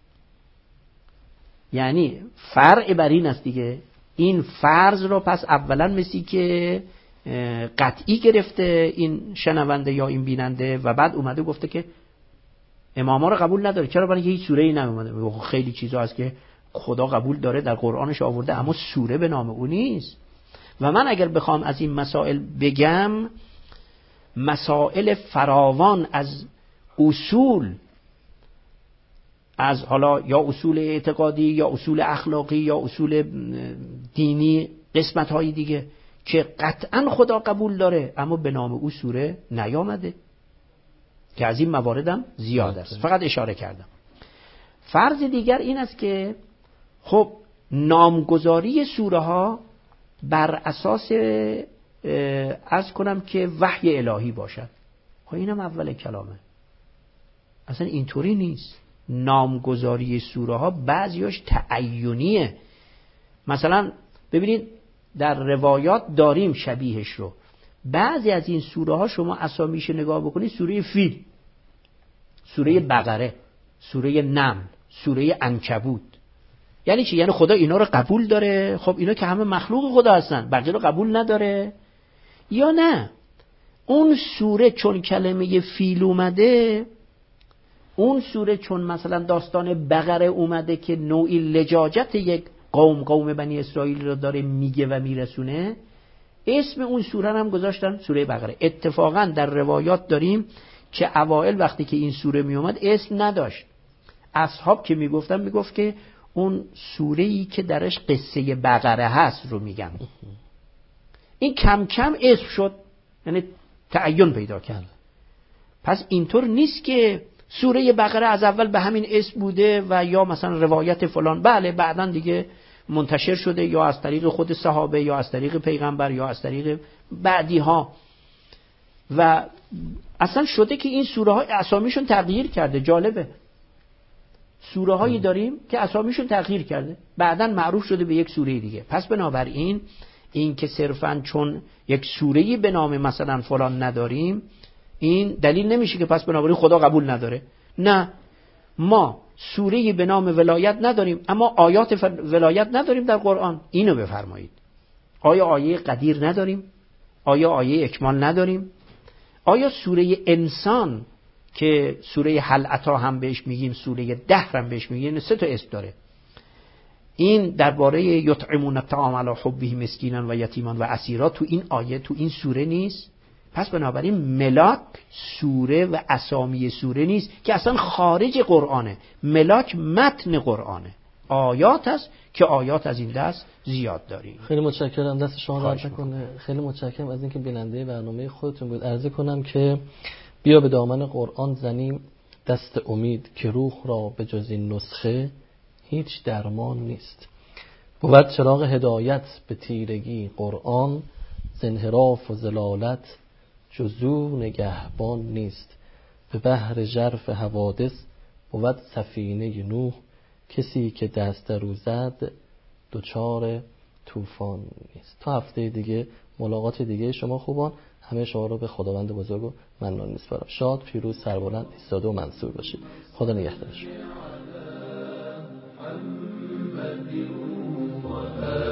یعنی فرع بر این است دیگه. این فرض رو پس اولا مثلی که قطعی گرفته این شنونده یا این بیننده و بعد اومده گفته که اماما رو قبول نداره. چرا؟ برای اینکه هیچ سوره‌ای نیومده. خیلی چیزا هست که خدا قبول داره در قرآنش آورده اما سوره به نام او نیست. و من اگر بخوام از این مسائل بگم، مسائل فراوان از اصول، از حالا یا اصول اعتقادی یا اصول اخلاقی یا اصول دینی، قسمت های دیگه که قطعا خدا قبول داره اما به نام او سوره نیامده، که از این مواردم زیاد است. فقط اشاره کردم. فرض دیگر این است که خب نامگذاری سوره ها بر اساس عرض کنم که وحی الهی باشد. خب اینم اول کلامه. اصلا اینطوری نیست. نامگذاری سوره ها بعضیاش تعینیه. مثلا ببینید در روایات داریم شبیهش رو. بعضی از این سوره ها شما اسامیش نگاه بکنید، سوره فیل، سوره بقره، سوره نمل، سوره عنکبوت. یعنی چی؟ یعنی خدا اینا رو قبول داره. خب اینا که همه مخلوق خدا هستن، بقیه رو قبول نداره یا نه؟ اون سوره چون کلمه فیل اومده، اون سوره چون مثلا داستان بقره اومده که نوعی لجاجت یک قوم بنی اسرائیل رو داره میگه و میرسونه، اسم اون سوره هم گذاشتن سوره بقره. اتفاقا در روایات داریم که اوائل وقتی که این سوره می اومد اسم نداشت. اصحاب که میگفت که اون سوره‌ای که درش قصه بقره هست رو میگن. این کم کم اسم شد، یعنی تعین پیدا کرد. پس اینطور نیست که سوره بقره از اول به همین اسم بوده و یا مثلا روایت فلان. بله بعداً دیگه منتشر شده یا از طریق خود صحابه یا از طریق پیغمبر یا از طریق بعدی ها و اصلا شده که این سوره ها اسامیشون تغییر کرده. جالبه، سوره هایی داریم که اسامیشون تغییر کرده، بعداً معروف شده به یک سوره دیگه. پس بنابراین این که صرفاً چون یک سوره‌ای به نام مثلا فلان نداریم، این دلیل نمیشه که پس بنابراین خدا قبول نداره. نه، ما سوره‌ای به نام ولایت نداریم، اما آیات ولایت نداریم در قرآن. اینو بفرمایید. آیا آیه قدیر نداریم؟ آیا آیه اکمال نداریم؟ آیا سوره انسان که سوره هل اتی هم بهش میگیم، سوره دهر هم بهش میگیم، 3 تا اسم داره. این درباره یطعمون الطعام علی حبه مسکینا و یتیما و اسیرا تو این آیه، تو این سوره نیست. پس بنابراین ملاک سوره و اسامی سوره نیست که اصلا خارج قرآنه. ملاک متن قرآنه، آیات است که آیات از این دست زیاد داریم. خیلی متشکرم، دست شما درد نکنه. خیلی متشکرم از اینکه بیننده برنامه خودتون بود. عرض کنم که بیا به دامن قرآن زنیم دست امید که روح را به جز این نسخه هیچ درمان نیست. بود چراغ هدایت به تیرگی قرآن، زنحراف و زلالت جزو نگهبان نیست. به بحر ژرف حوادث بود سفینه نوح، کسی که دست در او زد دچار طوفان نیست. تا هفته دیگه ملاقات دیگه شما خوبان. همه شما رو به خداوند بزرگ و منان میسپارم. شاد، پیروز، سربلند، ایستاده و منصور باشید. خدا نگهدار شما.